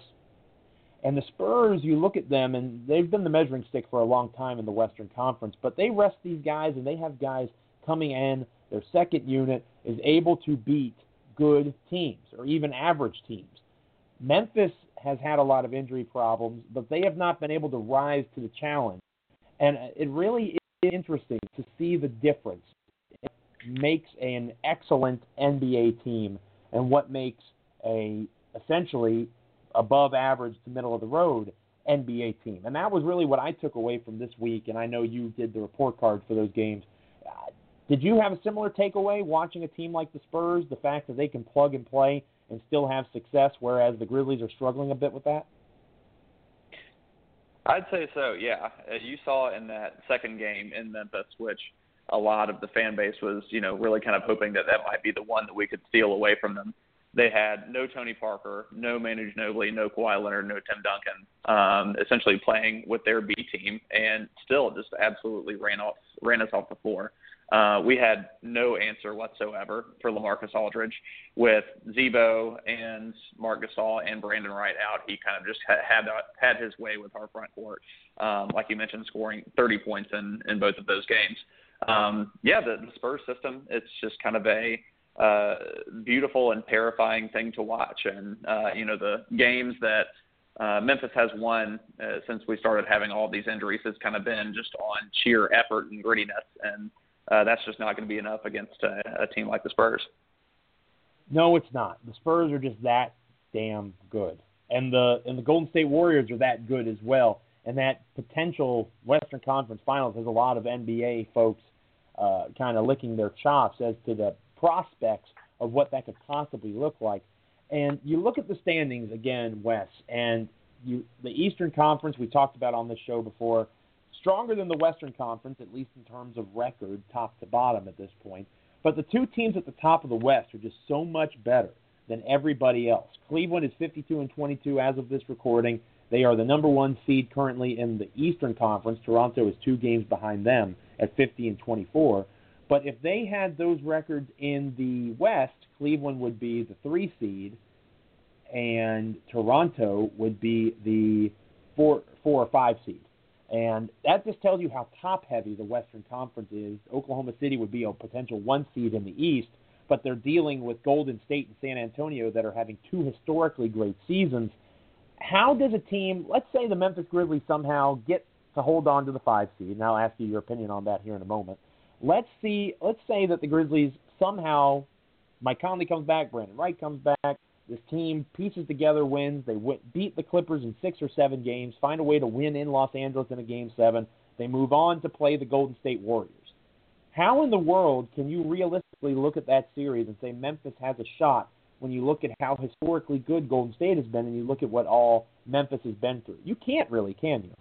And the Spurs, you look at them, and they've been the measuring stick for a long time in the Western Conference, but they rest these guys, and they have guys coming in. Their second unit is able to beat good teams or even average teams. Memphis has had a lot of injury problems, but they have not been able to rise to the challenge. And it really is interesting to see the difference. It makes an excellent N B A team and what makes a essentially above average to middle of the road N B A team. And that was really what I took away from this week, and I know you did the report card for those games. Uh, did you have a similar takeaway watching a team like the Spurs, the fact that they can plug and play and still have success, whereas the Grizzlies are struggling a bit with that? I'd say so, yeah. You saw in that second game in Memphis, which a lot of the fan base was, you know, really kind of hoping that that might be the one that we could steal away from them. They had no Tony Parker, no Manu Ginobili, no Kawhi Leonard, no Tim Duncan, um, essentially playing with their B team, and still just absolutely ran off ran us off the floor. Uh, we had no answer whatsoever for LaMarcus Aldridge. With Zebo and Marc Gasol and Brandon Wright out, he kind of just had had, had his way with our front court. Um, like you mentioned, scoring thirty points in, in both of those games. Um, yeah, the, the Spurs system, it's just kind of a uh, beautiful and terrifying thing to watch. And, uh, you know, the games that uh, Memphis has won uh, since we started having all these injuries has kind of been just on sheer effort and grittiness. And uh, that's just not going to be enough against a, a team like the Spurs. No, it's not. The Spurs are just that damn good. And the and the Golden State Warriors are that good as well. And that potential Western Conference Finals has a lot of N B A folks uh, kind of licking their chops as to the prospects of what that could possibly look like. And you look at the standings again, Wes, and you the Eastern Conference we talked about on this show before, stronger than the Western Conference, at least in terms of record, top to bottom at this point. But the two teams at the top of the West are just so much better than everybody else. Cleveland is fifty-two and twenty-two as of this recording. They are the number one seed currently in the Eastern Conference. Toronto is two games behind them at fifty and twenty-four. But if they had those records in the West, Cleveland would be the three seed, and Toronto would be the four, four or five seed. And that just tells you how top-heavy the Western Conference is. Oklahoma City would be a potential one seed in the East, but they're dealing with Golden State and San Antonio that are having two historically great seasons. How does a team, let's say the Memphis Grizzlies somehow get to hold on to the five seed, and I'll ask you your opinion on that here in a moment. Let's see, let's say that the Grizzlies somehow, Mike Conley comes back, Brandon Wright comes back, this team pieces together wins, they win, beat the Clippers in six or seven games, find a way to win in Los Angeles in a game seven, they move on to play the Golden State Warriors. How in the world can you realistically look at that series and say Memphis has a shot when you look at how historically good Golden State has been and you look at what all Memphis has been through? You can't really, can you?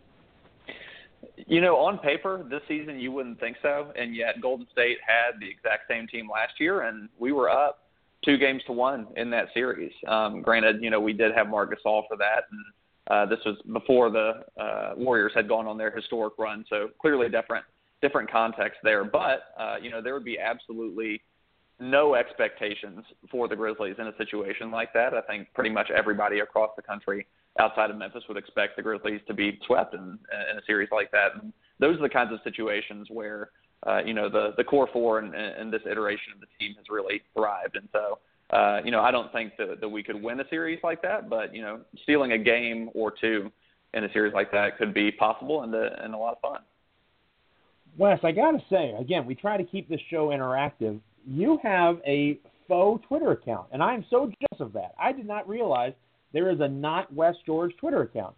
You know, on paper, this season you wouldn't think so, and yet Golden State had the exact same team last year, and we were up two games to one in that series. Um, granted, you know, we did have Marc Gasol for that, and uh, this was before the uh, Warriors had gone on their historic run, so clearly different different context there. But, uh, you know, there would be absolutely no expectations for the Grizzlies in a situation like that. I think pretty much everybody across the country outside of Memphis would expect the Grizzlies to be swept in, in a series like that. And those are the kinds of situations where, uh, you know, the, the core four in, in this iteration of the team has really thrived. And so, uh, you know, I don't think that, that we could win a series like that, but, you know, stealing a game or two in a series like that could be possible and, uh, and a lot of fun. Wes, I got to say, again, we try to keep this show interactive. You have a faux Twitter account, and I am so jealous of that. I did not realize there is a not Wes George Twitter account.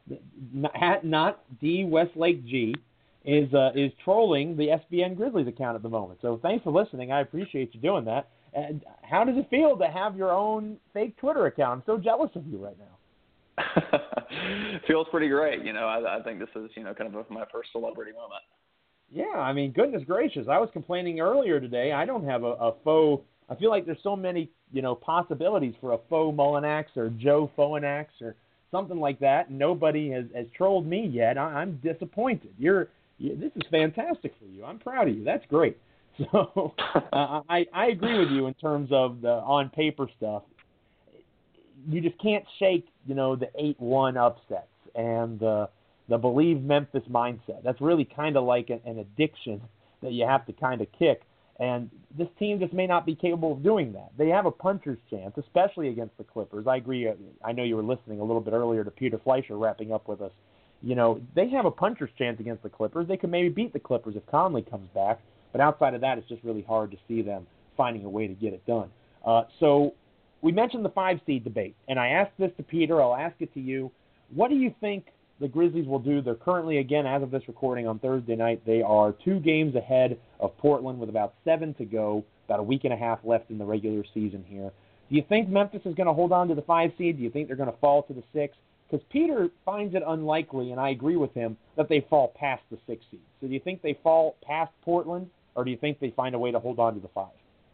Not, not D Westlake G is uh, is trolling the S B N Grizzlies account at the moment. So thanks for listening. I appreciate you doing that. And how does it feel to have your own fake Twitter account? I'm so jealous of you right now. Feels pretty great. You know, I, I think this is, you know, kind of my first celebrity moment. Yeah, I mean, goodness gracious. I was complaining earlier today. I don't have a, a faux. I feel like there's so many, you know, possibilities for a faux Mullinax or Joe Foanax or something like that. And nobody has, has trolled me yet. I, I'm disappointed. You're, you, this is fantastic for you. I'm proud of you. That's great. So uh, I, I agree with you in terms of the on paper stuff. You just can't shake, you know, the eight one upsets and uh, the believe Memphis mindset. That's really kind of like an, an addiction that you have to kind of kick. And this team just may not be capable of doing that. They have a puncher's chance, especially against the Clippers. I agree. I know you were listening a little bit earlier to Peter Fleischer wrapping up with us. You know, they have a puncher's chance against the Clippers. They could maybe beat the Clippers if Conley comes back. But outside of that, it's just really hard to see them finding a way to get it done. Uh, so we mentioned the five-seed debate, and I asked this to Peter. I'll ask it to you. What do you think the Grizzlies will do? They're currently, again, as of this recording on Thursday night, they are two games ahead of Portland with about seven to go, about a week and a half left in the regular season here. Do you think Memphis is going to hold on to the five seed? Do you think they're going to fall to the six? Because Peter finds it unlikely, and I agree with him, that they fall past the six seed. So do you think they fall past Portland, or do you think they find a way to hold on to the five?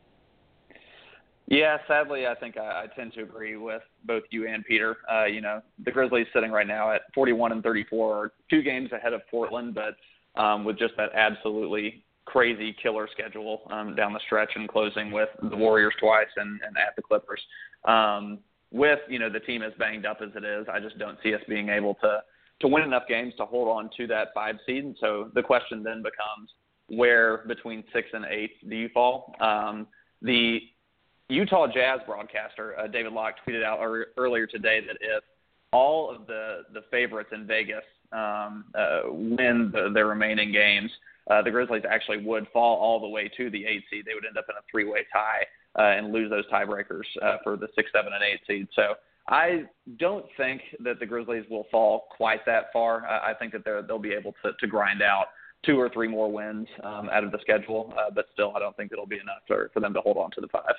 Yeah, sadly, I think I, I tend to agree with both you and Peter. Uh, you know, the Grizzlies sitting right now at forty-one and thirty-four are two games ahead of Portland, but um, with just that absolutely crazy killer schedule um, down the stretch and closing with the Warriors twice and, and at the Clippers. Um, with, you know, the team as banged up as it is, I just don't see us being able to, to win enough games to hold on to that five seed. And so the question then becomes, where between six and eight do you fall? Um, the Utah Jazz broadcaster, uh, David Locke, tweeted out er- earlier today that if all of the, the favorites in Vegas um, uh, win the, their remaining games, uh, the Grizzlies actually would fall all the way to the eight seed. They would end up in a three-way tie uh, and lose those tiebreakers uh, for the six, seven, and eight seed. So I don't think that the Grizzlies will fall quite that far. I, I think that they'll be able to, to grind out two or three more wins um, out of the schedule, uh, but still I don't think it'll be enough for, for them to hold on to the five.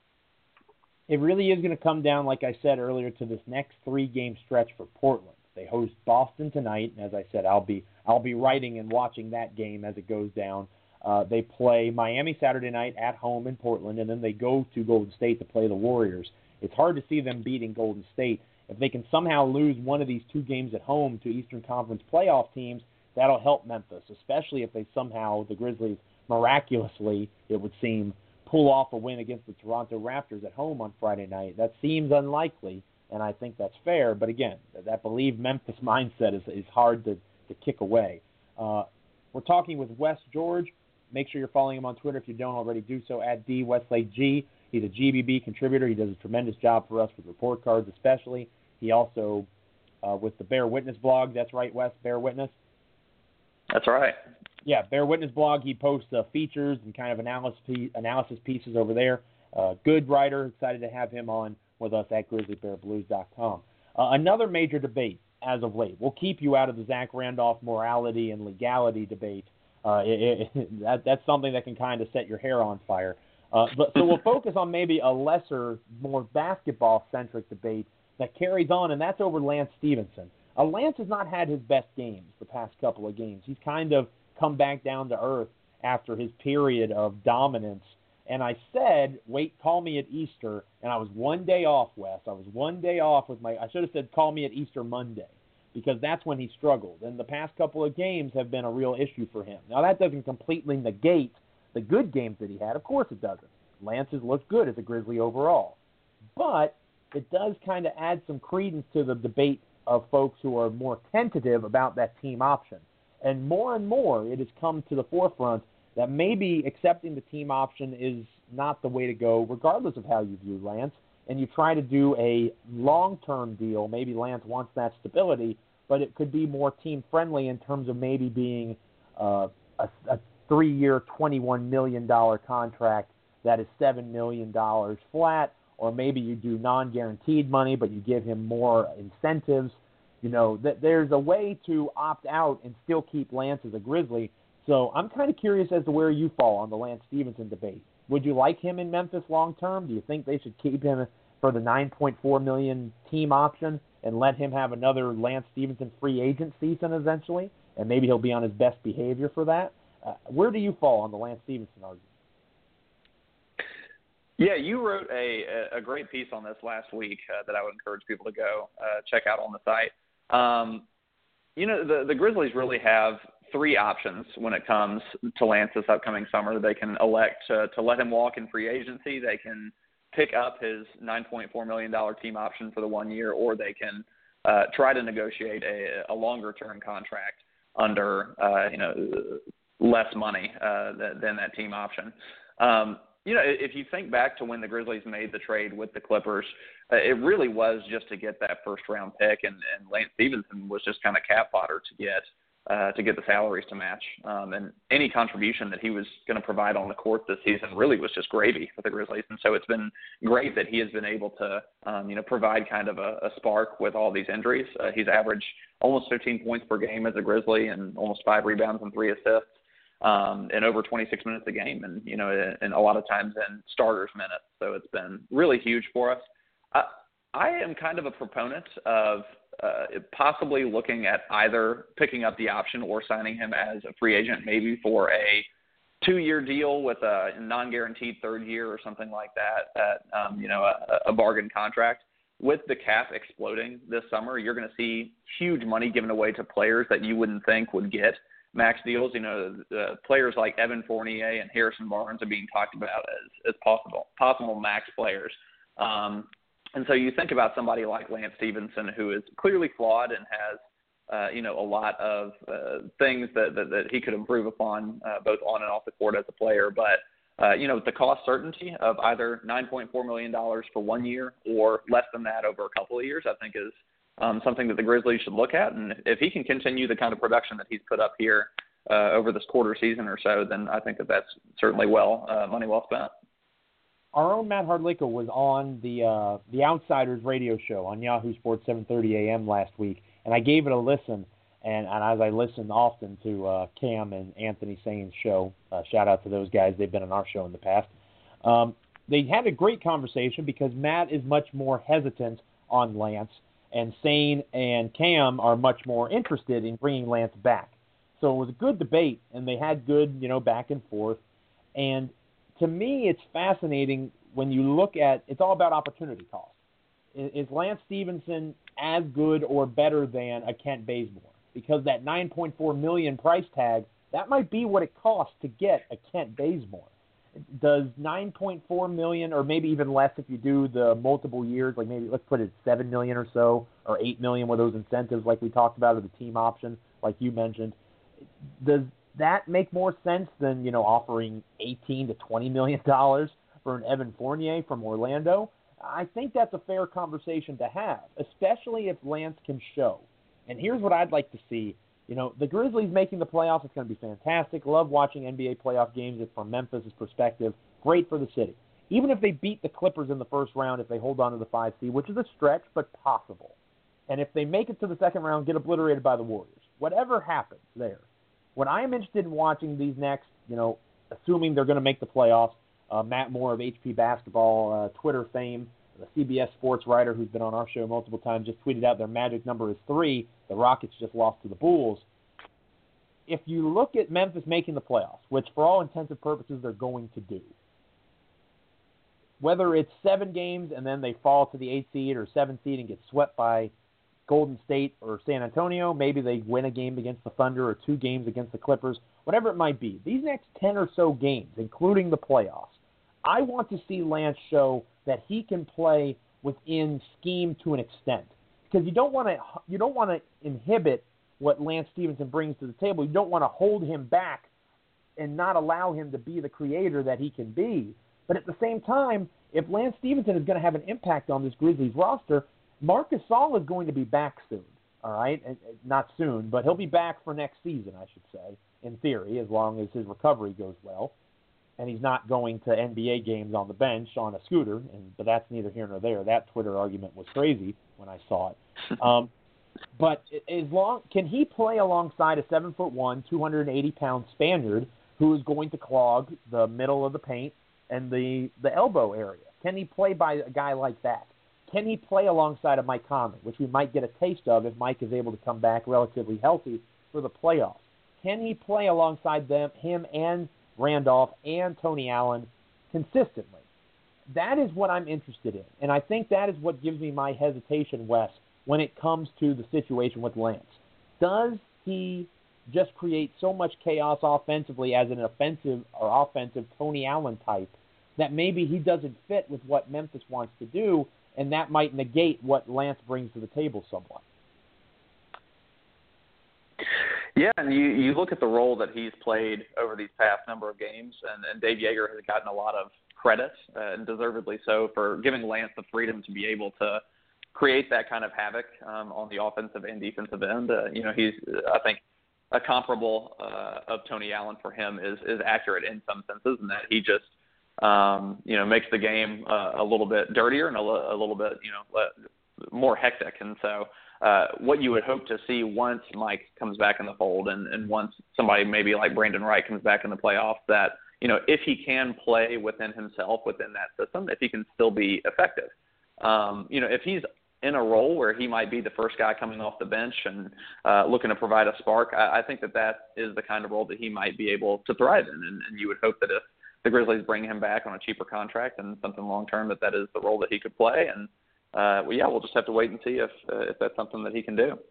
It really is going to come down, like I said earlier, to this next three-game stretch for Portland. They host Boston tonight, and as I said, I'll be I'll be writing and watching that game as it goes down. Uh, they play Miami Saturday night at home in Portland, and then they go to Golden State to play the Warriors. It's hard to see them beating Golden State. If they can somehow lose one of these two games at home to Eastern Conference playoff teams, that'll help Memphis, especially if they somehow, the Grizzlies, miraculously, it would seem, pull off a win against the Toronto Raptors at home on Friday night. That seems unlikely, and I think that's fair. But again, that believe Memphis mindset is, is hard to, to kick away. Uh, we're talking with Wes George. Make sure you're following him on Twitter if you don't already do so, at D Westlake G. He's a G B B contributor. He does a tremendous job for us with report cards especially. He also, uh, with the Bear Witness blog, that's right, Wes, Bear Witness? That's right. Yeah, Bear Witness blog. He posts uh, features and kind of analysis analysis pieces over there. Uh, good writer. Excited to have him on with us at grizzly bear blues dot com. Uh, another major debate as of late. We'll keep you out of the Zach Randolph morality and legality debate. Uh, it, it, that, that's something that can kind of set your hair on fire. Uh, but so we'll focus on maybe a lesser, more basketball-centric debate that carries on, and that's over Lance Stevenson. Uh, Lance has not had his best games the past couple of games. He's kind of come back down to earth after his period of dominance. And I said, wait, call me at Easter. And I was one day off, Wes. I was one day off with my – I should have said call me at Easter Monday, because that's when he struggled. And the past couple of games have been a real issue for him. Now, that doesn't completely negate the good games that he had. Of course it doesn't. Lance has looked good as a Grizzly overall. But it does kind of add some credence to the debate of folks who are more tentative about that team option. And more and more, it has come to the forefront that maybe accepting the team option is not the way to go, regardless of how you view Lance. And you try to do a long-term deal. Maybe Lance wants that stability, but it could be more team-friendly in terms of maybe being uh, a, a three-year, twenty-one million dollars contract that is seven million dollars flat, or maybe you do non-guaranteed money, but you give him more incentives. You know, th- there's a way to opt out and still keep Lance as a Grizzly. So I'm kind of curious as to where you fall on the Lance Stephenson debate. Would you like him in Memphis long-term? Do you think they should keep him for the nine point four million dollars team option and let him have another Lance Stephenson free agent season eventually? And maybe he'll be on his best behavior for that. Uh, where do you fall on the Lance Stephenson argument? Yeah, you wrote a, a great piece on this last week uh, that I would encourage people to go uh, check out on the site. Um, you know, the, the Grizzlies really have three options when it comes to Lance this upcoming summer. They can elect to, to let him walk in free agency. They can pick up his nine point four million dollars team option for the one year, or they can uh, try to negotiate a, a longer-term contract under, uh, you know, less money uh, than, than that team option. Um, You know, if you think back to when the Grizzlies made the trade with the Clippers, uh, it really was just to get that first-round pick, and, and Lance Stephenson was just kind of cap fodder to get uh, to get the salaries to match. Um, and any contribution that he was going to provide on the court this season really was just gravy for the Grizzlies. And so it's been great that he has been able to, um, you know, provide kind of a, a spark with all these injuries. Uh, he's averaged almost fifteen points per game as a Grizzly and almost five rebounds and three assists. Um, in over twenty-six minutes a game, and you know, and a lot of times in starters minutes. So it's been really huge for us. I, I am kind of a proponent of uh, possibly looking at either picking up the option or signing him as a free agent, maybe for a two-year deal with a non-guaranteed third year or something like that. At um, you know, a, a bargain contract. With the cap exploding this summer, you're going to see huge money given away to players that you wouldn't think would get max deals. You know, uh, players like Evan Fournier and Harrison Barnes are being talked about as, as possible possible max players. Um, and so you think about somebody like Lance Stephenson, who is clearly flawed and has, uh, you know, a lot of uh, things that, that, that he could improve upon, uh, both on and off the court as a player. But, uh, you know, with the cost certainty of either nine point four million dollars for one year or less than that over a couple of years, I think is Um, something that the Grizzlies should look at. And if he can continue the kind of production that he's put up here uh, over this quarter season or so, then I think that that's certainly well uh, money well spent. Our own Matt Hardlicka was on the uh, the Outsiders radio show on Yahoo Sports seven thirty a.m. last week, and I gave it a listen. And, and as I listen often to uh, Cam and Anthony Sain's show, uh, shout out to those guys. They've been on our show in the past. Um, they had a great conversation because Matt is much more hesitant on Lance, and Sane and Cam are much more interested in bringing Lance back. So it was a good debate, and they had good, you know, back and forth. And to me, it's fascinating when you look at, it's all about opportunity cost. Is, is Lance Stephenson as good or better than a Kent Bazemore? Because that nine point four million dollars price tag, that might be what it costs to get a Kent Bazemore. Does nine point four million dollars, or maybe even less if you do the multiple years, like maybe let's put it seven million dollars or so, or eight million dollars with those incentives like we talked about, or the team option like you mentioned, does that make more sense than, you know, offering eighteen to twenty million dollars for an Evan Fournier from Orlando? I think that's a fair conversation to have, especially if Lance can show. And here's what I'd like to see. You know, the Grizzlies making the playoffs, it's going to be fantastic. Love watching N B A playoff games from Memphis' perspective. Great for the city. Even if they beat the Clippers in the first round, if they hold on to the five seed, which is a stretch, but possible. And if they make it to the second round, get obliterated by the Warriors. Whatever happens there. What I am interested in watching these next, you know, assuming they're going to make the playoffs, uh, Matt Moore of H P Basketball, uh, Twitter fame, the C B S sports writer who's been on our show multiple times, just tweeted out their magic number is three. The Rockets just lost to the Bulls. If you look at Memphis making the playoffs, which for all intents and purposes they're going to do, whether it's seven games and then they fall to the eighth seed or seventh seed and get swept by Golden State or San Antonio, maybe they win a game against the Thunder or two games against the Clippers, whatever it might be, these next ten or so games, including the playoffs, I want to see Lance show that he can play within scheme to an extent, because you don't want to you don't want to inhibit what Lance Stephenson brings to the table. You don't want to hold him back and not allow him to be the creator that he can be. But at the same time, if Lance Stephenson is going to have an impact on this Grizzlies roster, Marc Gasol is going to be back soon. All right, not soon, but he'll be back for next season, I should say, in theory, as long as his recovery goes well. And he's not going to N B A games on the bench on a scooter, and but that's neither here nor there. That Twitter argument was crazy when I saw it. Um, but as long can he play alongside a seven foot one, two hundred eighty pound Spaniard who is going to clog the middle of the paint and the the elbow area? Can he play by a guy like that? Can he play alongside of Mike Conley, which we might get a taste of if Mike is able to come back relatively healthy for the playoffs? Can he play alongside them, him and Randolph and Tony Allen consistently? That is what I'm interested in. And I think that is what gives me my hesitation, Wes, when it comes to the situation with Lance. Does he just create so much chaos offensively as an offensive or offensive Tony Allen type that maybe he doesn't fit with what Memphis wants to do, and that might negate what Lance brings to the table somewhat? Yeah, and you, you look at the role that he's played over these past number of games, and, and Dave Yeager has gotten a lot of credit, uh, and deservedly so, for giving Lance the freedom to be able to create that kind of havoc um, on the offensive and defensive end. Uh, you know, he's, I think, a comparable uh, of Tony Allen for him is, is accurate in some senses, in that he just, um, you know, makes the game uh, a little bit dirtier and a, l- a little bit, you know, more hectic. And so uh, what you would hope to see once Mike comes back in the fold, and, and once somebody maybe like Brandon Wright comes back in the playoffs, that, you know, if he can play within himself, within that system, if he can still be effective. Um, you know, if he's in a role where he might be the first guy coming off the bench and uh, looking to provide a spark, I, I think that that is the kind of role that he might be able to thrive in. And, and you would hope that if the Grizzlies bring him back on a cheaper contract and something long-term, that that is the role that he could play. And, uh, well, yeah, we'll just have to wait and see if uh, if that's something that he can do.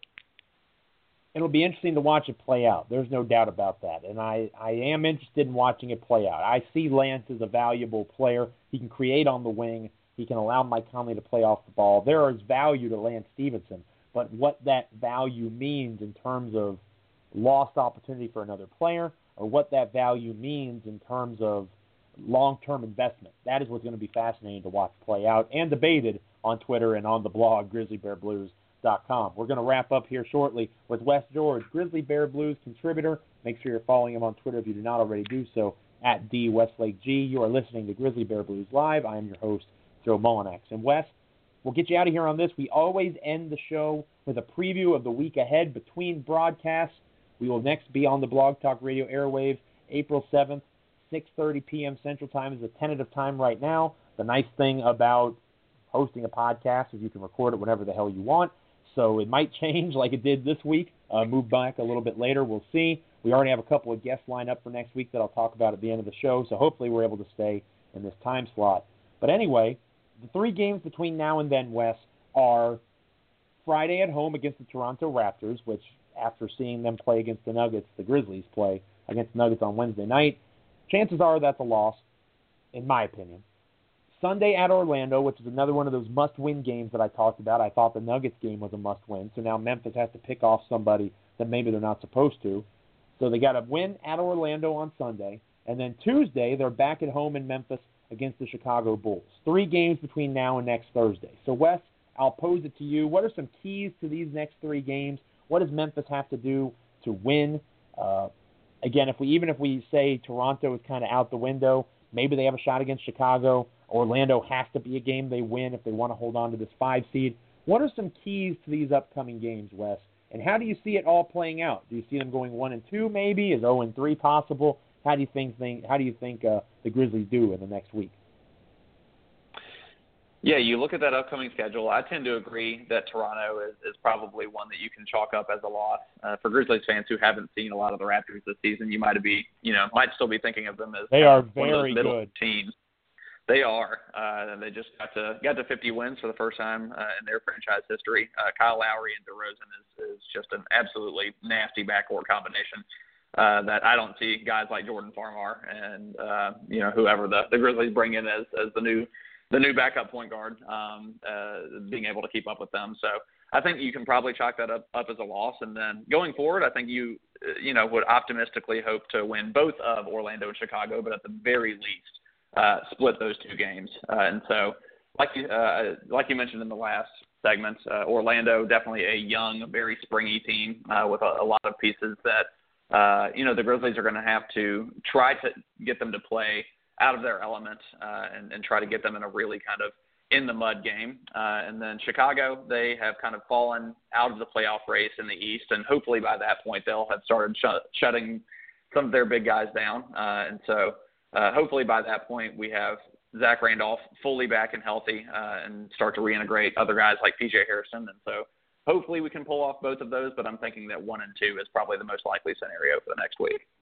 It'll be interesting to watch it play out. There's no doubt about that. And I, I am interested in watching it play out. I see Lance as a valuable player. He can create on the wing. He can allow Mike Conley to play off the ball. There is value to Lance Stephenson, but what that value means in terms of lost opportunity for another player, or what that value means in terms of long-term investment, that is what's going to be fascinating to watch play out and debated on Twitter and on the blog, grizzly bear blues dot com. We're going to wrap up here shortly with Wes George, Grizzly Bear Blues contributor. Make sure you're following him on Twitter if you do not already do so, at D Westlake G. You are listening to Grizzly Bear Blues Live. I am your host, Joe Mullinax. And Wes, we'll get you out of here on this. We always end the show with a preview of the week ahead between broadcasts. We will next be on the Blog Talk Radio airwaves April seventh, six thirty p.m. Central Time is the tentative time right now. The nice thing about hosting a podcast is you can record it whenever the hell you want. So it might change like it did this week, uh, move back a little bit later. We'll see. We already have a couple of guests lined up for next week that I'll talk about at the end of the show. So hopefully we're able to stay in this time slot. But anyway, the three games between now and then, Wes, are Friday at home against the Toronto Raptors, which after seeing them play against the Nuggets, the Grizzlies play against the Nuggets on Wednesday night, chances are that's a loss, in my opinion. Sunday at Orlando, which is another one of those must-win games that I talked about. I thought the Nuggets game was a must-win, so now Memphis has to pick off somebody that maybe they're not supposed to. So they got to win at Orlando on Sunday, and then Tuesday they're back at home in Memphis against the Chicago Bulls. Three games between now and next Thursday. So, Wes, I'll pose it to you. What are some keys to these next three games? What does Memphis have to do to win? Uh, again, if we even if we say Toronto is kind of out the window, maybe they have a shot against Chicago. Orlando has to be a game they win if they want to hold on to this five seed. What are some keys to these upcoming games, Wes? And how do you see it all playing out? Do you see them going one and two maybe? Is oh and three possible? How do you think, think how do you think uh, the Grizzlies do in the next week? Yeah, you look at that upcoming schedule. I tend to agree that Toronto is, is probably one that you can chalk up as a loss. Uh, for Grizzlies fans who haven't seen a lot of the Raptors this season, you might be, you know, might still be thinking of them as they are one of those very middle good teams. They are. Uh, they just got to got to fifty wins for the first time uh, in their franchise history. Uh, Kyle Lowry and DeRozan is, is just an absolutely nasty backcourt combination. uh, that I don't see guys like Jordan Farmar and uh, you know whoever the, the Grizzlies bring in as as the new the new backup point guard um, uh, being able to keep up with them. So I think you can probably chalk that up, up as a loss. And then going forward, I think you you know would optimistically hope to win both of Orlando and Chicago, but at the very least uh, split those two games. Uh, and so like you, uh, like you mentioned in the last segment, uh, Orlando definitely a young, very springy team uh, with a, a lot of pieces that uh, you know the Grizzlies are going to have to try to get them to play out of their element uh, and, and try to get them in a really kind of in the mud game. Uh, and then Chicago, they have kind of fallen out of the playoff race in the East, and hopefully by that point they'll have started sh- shutting some of their big guys down. Uh, and so uh, hopefully by that point we have Zach Randolph fully back and healthy uh, and start to reintegrate other guys like P J Harrison. And so hopefully we can pull off both of those, but I'm thinking that one and two is probably the most likely scenario for the next week.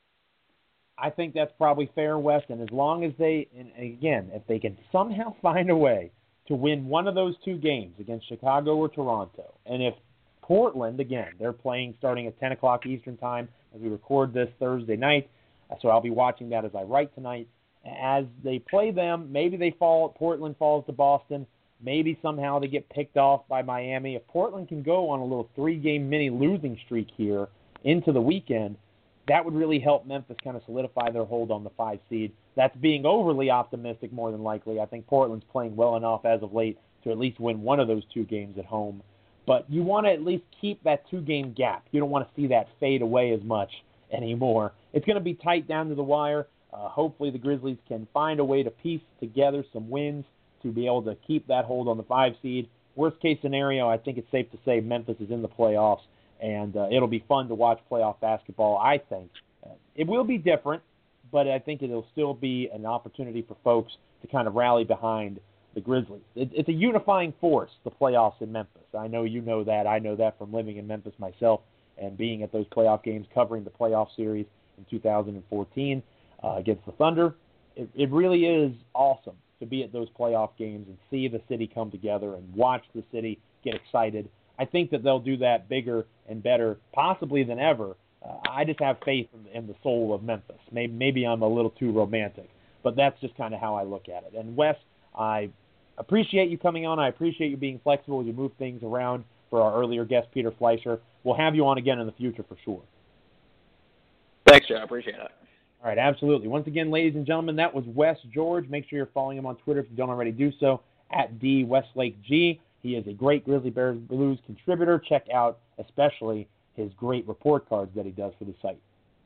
I think that's probably fair, Wes, and as long as they, and again, if they can somehow find a way to win one of those two games against Chicago or Toronto, and if Portland, again, they're playing starting at ten o'clock Eastern time as we record this Thursday night, so I'll be watching that as I write tonight. As they play them, maybe they fall, Portland falls to Boston, maybe somehow they get picked off by Miami. If Portland can go on a little three-game mini losing streak here into the weekend, that would really help Memphis kind of solidify their hold on the five seed. That's being overly optimistic more than likely. I think Portland's playing well enough as of late to at least win one of those two games at home. But you want to at least keep that two-game gap. You don't want to see that fade away as much anymore. It's going to be tight down to the wire. Uh, hopefully the Grizzlies can find a way to piece together some wins to be able to keep that hold on the five seed. Worst case scenario, I think it's safe to say Memphis is in the playoffs. And uh, it'll be fun to watch playoff basketball, I think. Uh, it will be different, but I think it'll still be an opportunity for folks to kind of rally behind the Grizzlies. It, it's a unifying force, the playoffs in Memphis. I know you know that. I know that from living in Memphis myself and being at those playoff games, covering the playoff series in two thousand fourteen uh, against the Thunder. It, it really is awesome to be at those playoff games and see the city come together and watch the city get excited. I think that they'll do that bigger and better, possibly than ever. Uh, I just have faith in, in the soul of Memphis. Maybe, maybe I'm a little too romantic, but that's just kind of how I look at it. And Wes, I appreciate you coming on. I appreciate you being flexible as you move things around for our earlier guest, Peter Fleischer. We'll have you on again in the future for sure. Thanks, Joe. I appreciate it. All right, absolutely. Once again, ladies and gentlemen, that was Wes George. Make sure you're following him on Twitter if you don't already do so, at D Westlake G. He is a great Grizzly Bears Blues contributor. Check out especially his great report cards that he does for the site.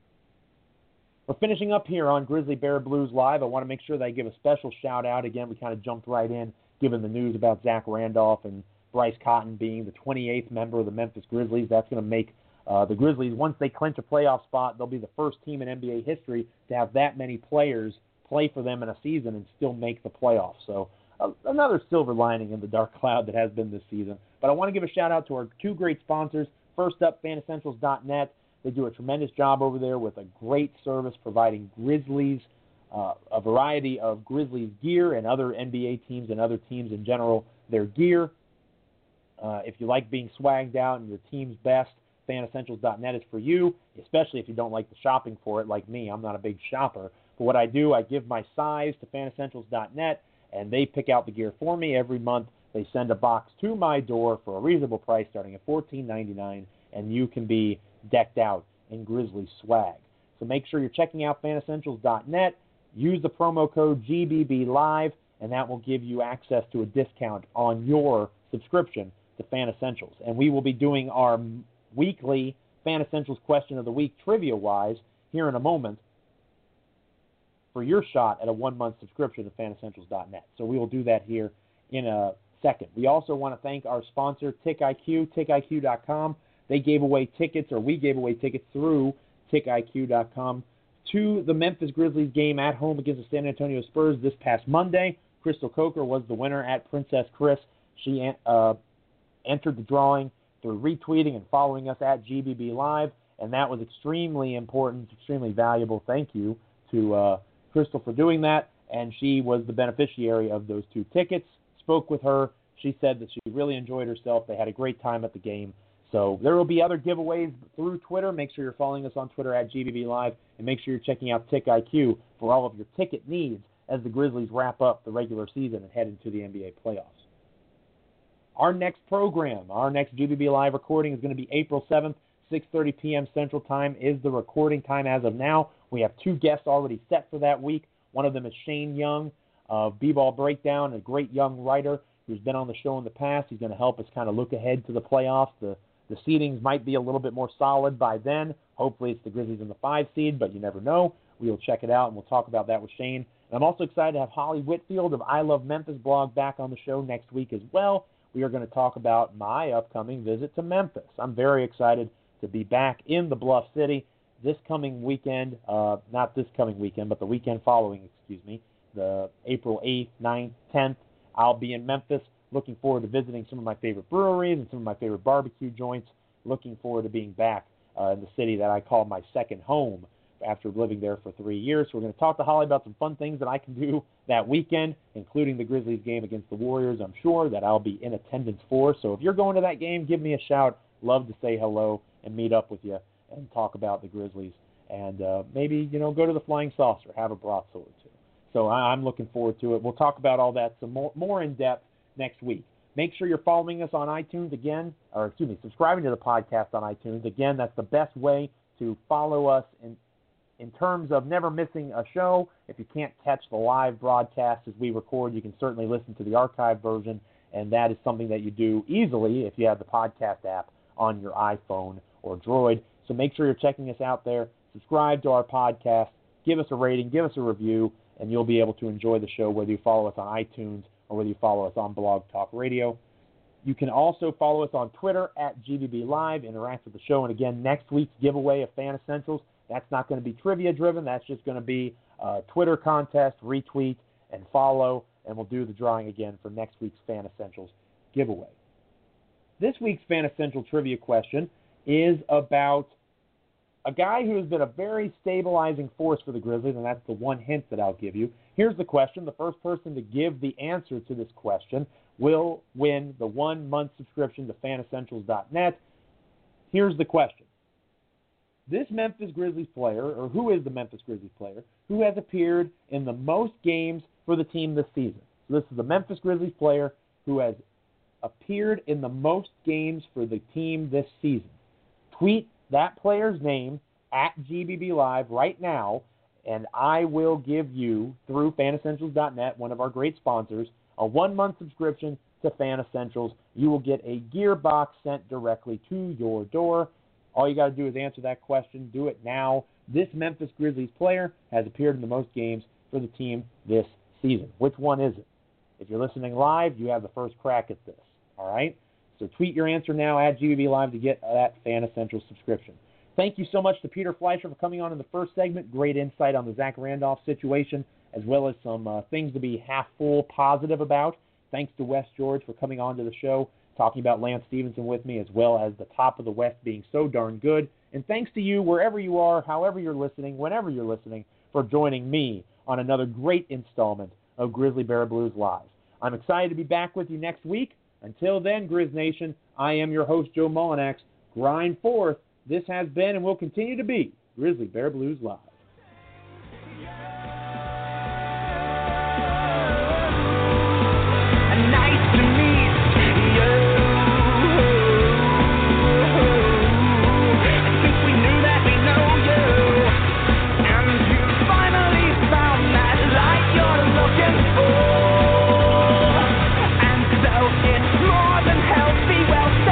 We're finishing up here on Grizzly Bear Blues Live. I want to make sure that I give a special shout-out. Again, we kind of jumped right in, given the news about Zach Randolph and Bryce Cotton being the twenty-eighth member of the Memphis Grizzlies. That's going to make uh, the Grizzlies, once they clinch a playoff spot, they'll be the first team in N B A history to have that many players play for them in a season and still make the playoffs. So uh, another silver lining in the dark cloud that has been this season. But I want to give a shout-out to our two great sponsors. First up, fan essentials dot net. They do a tremendous job over there with a great service providing Grizzlies, uh, a variety of Grizzlies gear and other N B A teams and other teams in general, their gear. Uh, if you like being swagged out and your team's best, fan essentials dot net is for you, especially if you don't like the shopping for it like me. I'm not a big shopper. But what I do, I give my size to fan essentials dot net, and they pick out the gear for me every month. They send a box to my door for a reasonable price starting at fourteen ninety-nine, and you can be decked out in Grizzly swag. So make sure you're checking out fan essentials dot net. Use the promo code G B B Live, and that will give you access to a discount on your subscription to Fan Essentials. And we will be doing our weekly Fan Essentials question of the week trivia-wise here in a moment for your shot at a one-month subscription to fan essentials dot net. So we will do that here in a second. We also want to thank our sponsor, TickIQ, tick I Q dot com. They gave away tickets, or we gave away tickets through tick I Q dot com to the Memphis Grizzlies game at home against the San Antonio Spurs this past Monday. Crystal Coker was the winner at Princess Chris. She uh, entered the drawing through retweeting and following us at G B B Live, and that was extremely important, extremely valuable. Thank you to uh, Crystal for doing that, and she was the beneficiary of those two tickets. Spoke with her. She said that she really enjoyed herself. They had a great time at the game. So there will be other giveaways through Twitter. Make sure you're following us on Twitter at G B B Live, and make sure you're checking out Tick I Q for all of your ticket needs as the Grizzlies wrap up the regular season and head into the N B A playoffs. Our next program, our next G B B Live recording is going to be April seventh, six thirty p.m. Central Time is the recording time as of now. We have two guests already set for that week. One of them is Shane Young of B-Ball Breakdown, a great young writer who's been on the show in the past. He's going to help us kind of look ahead to the playoffs. The, the seedings might be a little bit more solid by then. Hopefully it's the Grizzlies in the five seed, but you never know. We'll check it out, and we'll talk about that with Shane. And I'm also excited to have Holly Whitfield of I Love Memphis blog back on the show next week as well. We are going to talk about my upcoming visit to Memphis. I'm very excited to be back in the Bluff City this coming weekend, uh, not this coming weekend, but the weekend following, excuse me, the April eighth, ninth, tenth. I'll be in Memphis. Looking forward to visiting some of my favorite breweries and some of my favorite barbecue joints. Looking forward to being back uh, in the city that I call my second home after living there for three years. So we're going to talk to Holly about some fun things that I can do that weekend, including the Grizzlies game against the Warriors, I'm sure, that I'll be in attendance for. So if you're going to that game, give me a shout. Love to say hello and meet up with you and talk about the Grizzlies. And uh, maybe, you know, go to the Flying Saucer, have a broadsword or two. So I'm looking forward to it. We'll talk about all that some more, more in depth next week. Make sure you're following us on iTunes again, or excuse me, subscribing to the podcast on iTunes. Again, that's the best way to follow us in in terms of never missing a show. If you can't catch the live broadcast as we record, you can certainly listen to the archived version, and that is something that you do easily if you have the podcast app on your iPhone or Droid. So make sure you're checking us out there. Subscribe to our podcast. Give us a rating. Give us a review, and you'll be able to enjoy the show whether you follow us on iTunes or whether you follow us on Blog Talk Radio. You can also follow us on Twitter at G B B Live, interact with the show. And again, next week's giveaway of Fan Essentials, that's not going to be trivia-driven. That's just going to be a Twitter contest, retweet, and follow, and we'll do the drawing again for next week's Fan Essentials giveaway. This week's Fan Essential trivia question is about a guy who has been a very stabilizing force for the Grizzlies, and that's the one hint that I'll give you. Here's the question. The first person to give the answer to this question will win the one-month subscription to fan essentials dot net. Here's the question. This Memphis Grizzlies player, or who is the Memphis Grizzlies player, who has appeared in the most games for the team this season? So this is the Memphis Grizzlies player who has appeared in the most games for the team this season. Tweet that player's name at G B B Live right now, and I will give you, through fan essentials dot net, one of our great sponsors, a one-month subscription to Fan Essentials. You will get a gear box sent directly to your door. All you got to do is answer that question. Do it now. This Memphis Grizzlies player has appeared in the most games for the team this season. Which one is it? If you're listening live, you have the first crack at this. All right? So tweet your answer now at G B B Live to get that Fan Essentials subscription. Thank you so much to Peter Fleischer for coming on in the first segment. Great insight on the Zach Randolph situation, as well as some uh, things to be half full positive about. Thanks to Wes George for coming on to the show, talking about Lance Stevenson with me, as well as the top of the West being so darn good. And thanks to you, wherever you are, however you're listening, whenever you're listening, for joining me on another great installment of Grizzly Bear Blues Live. I'm excited to be back with you next week. Until then, Grizz Nation, I am your host, Joe Mullinax. Grind forth. This has been and will continue to be Grizzly Bear Blues Live. Well,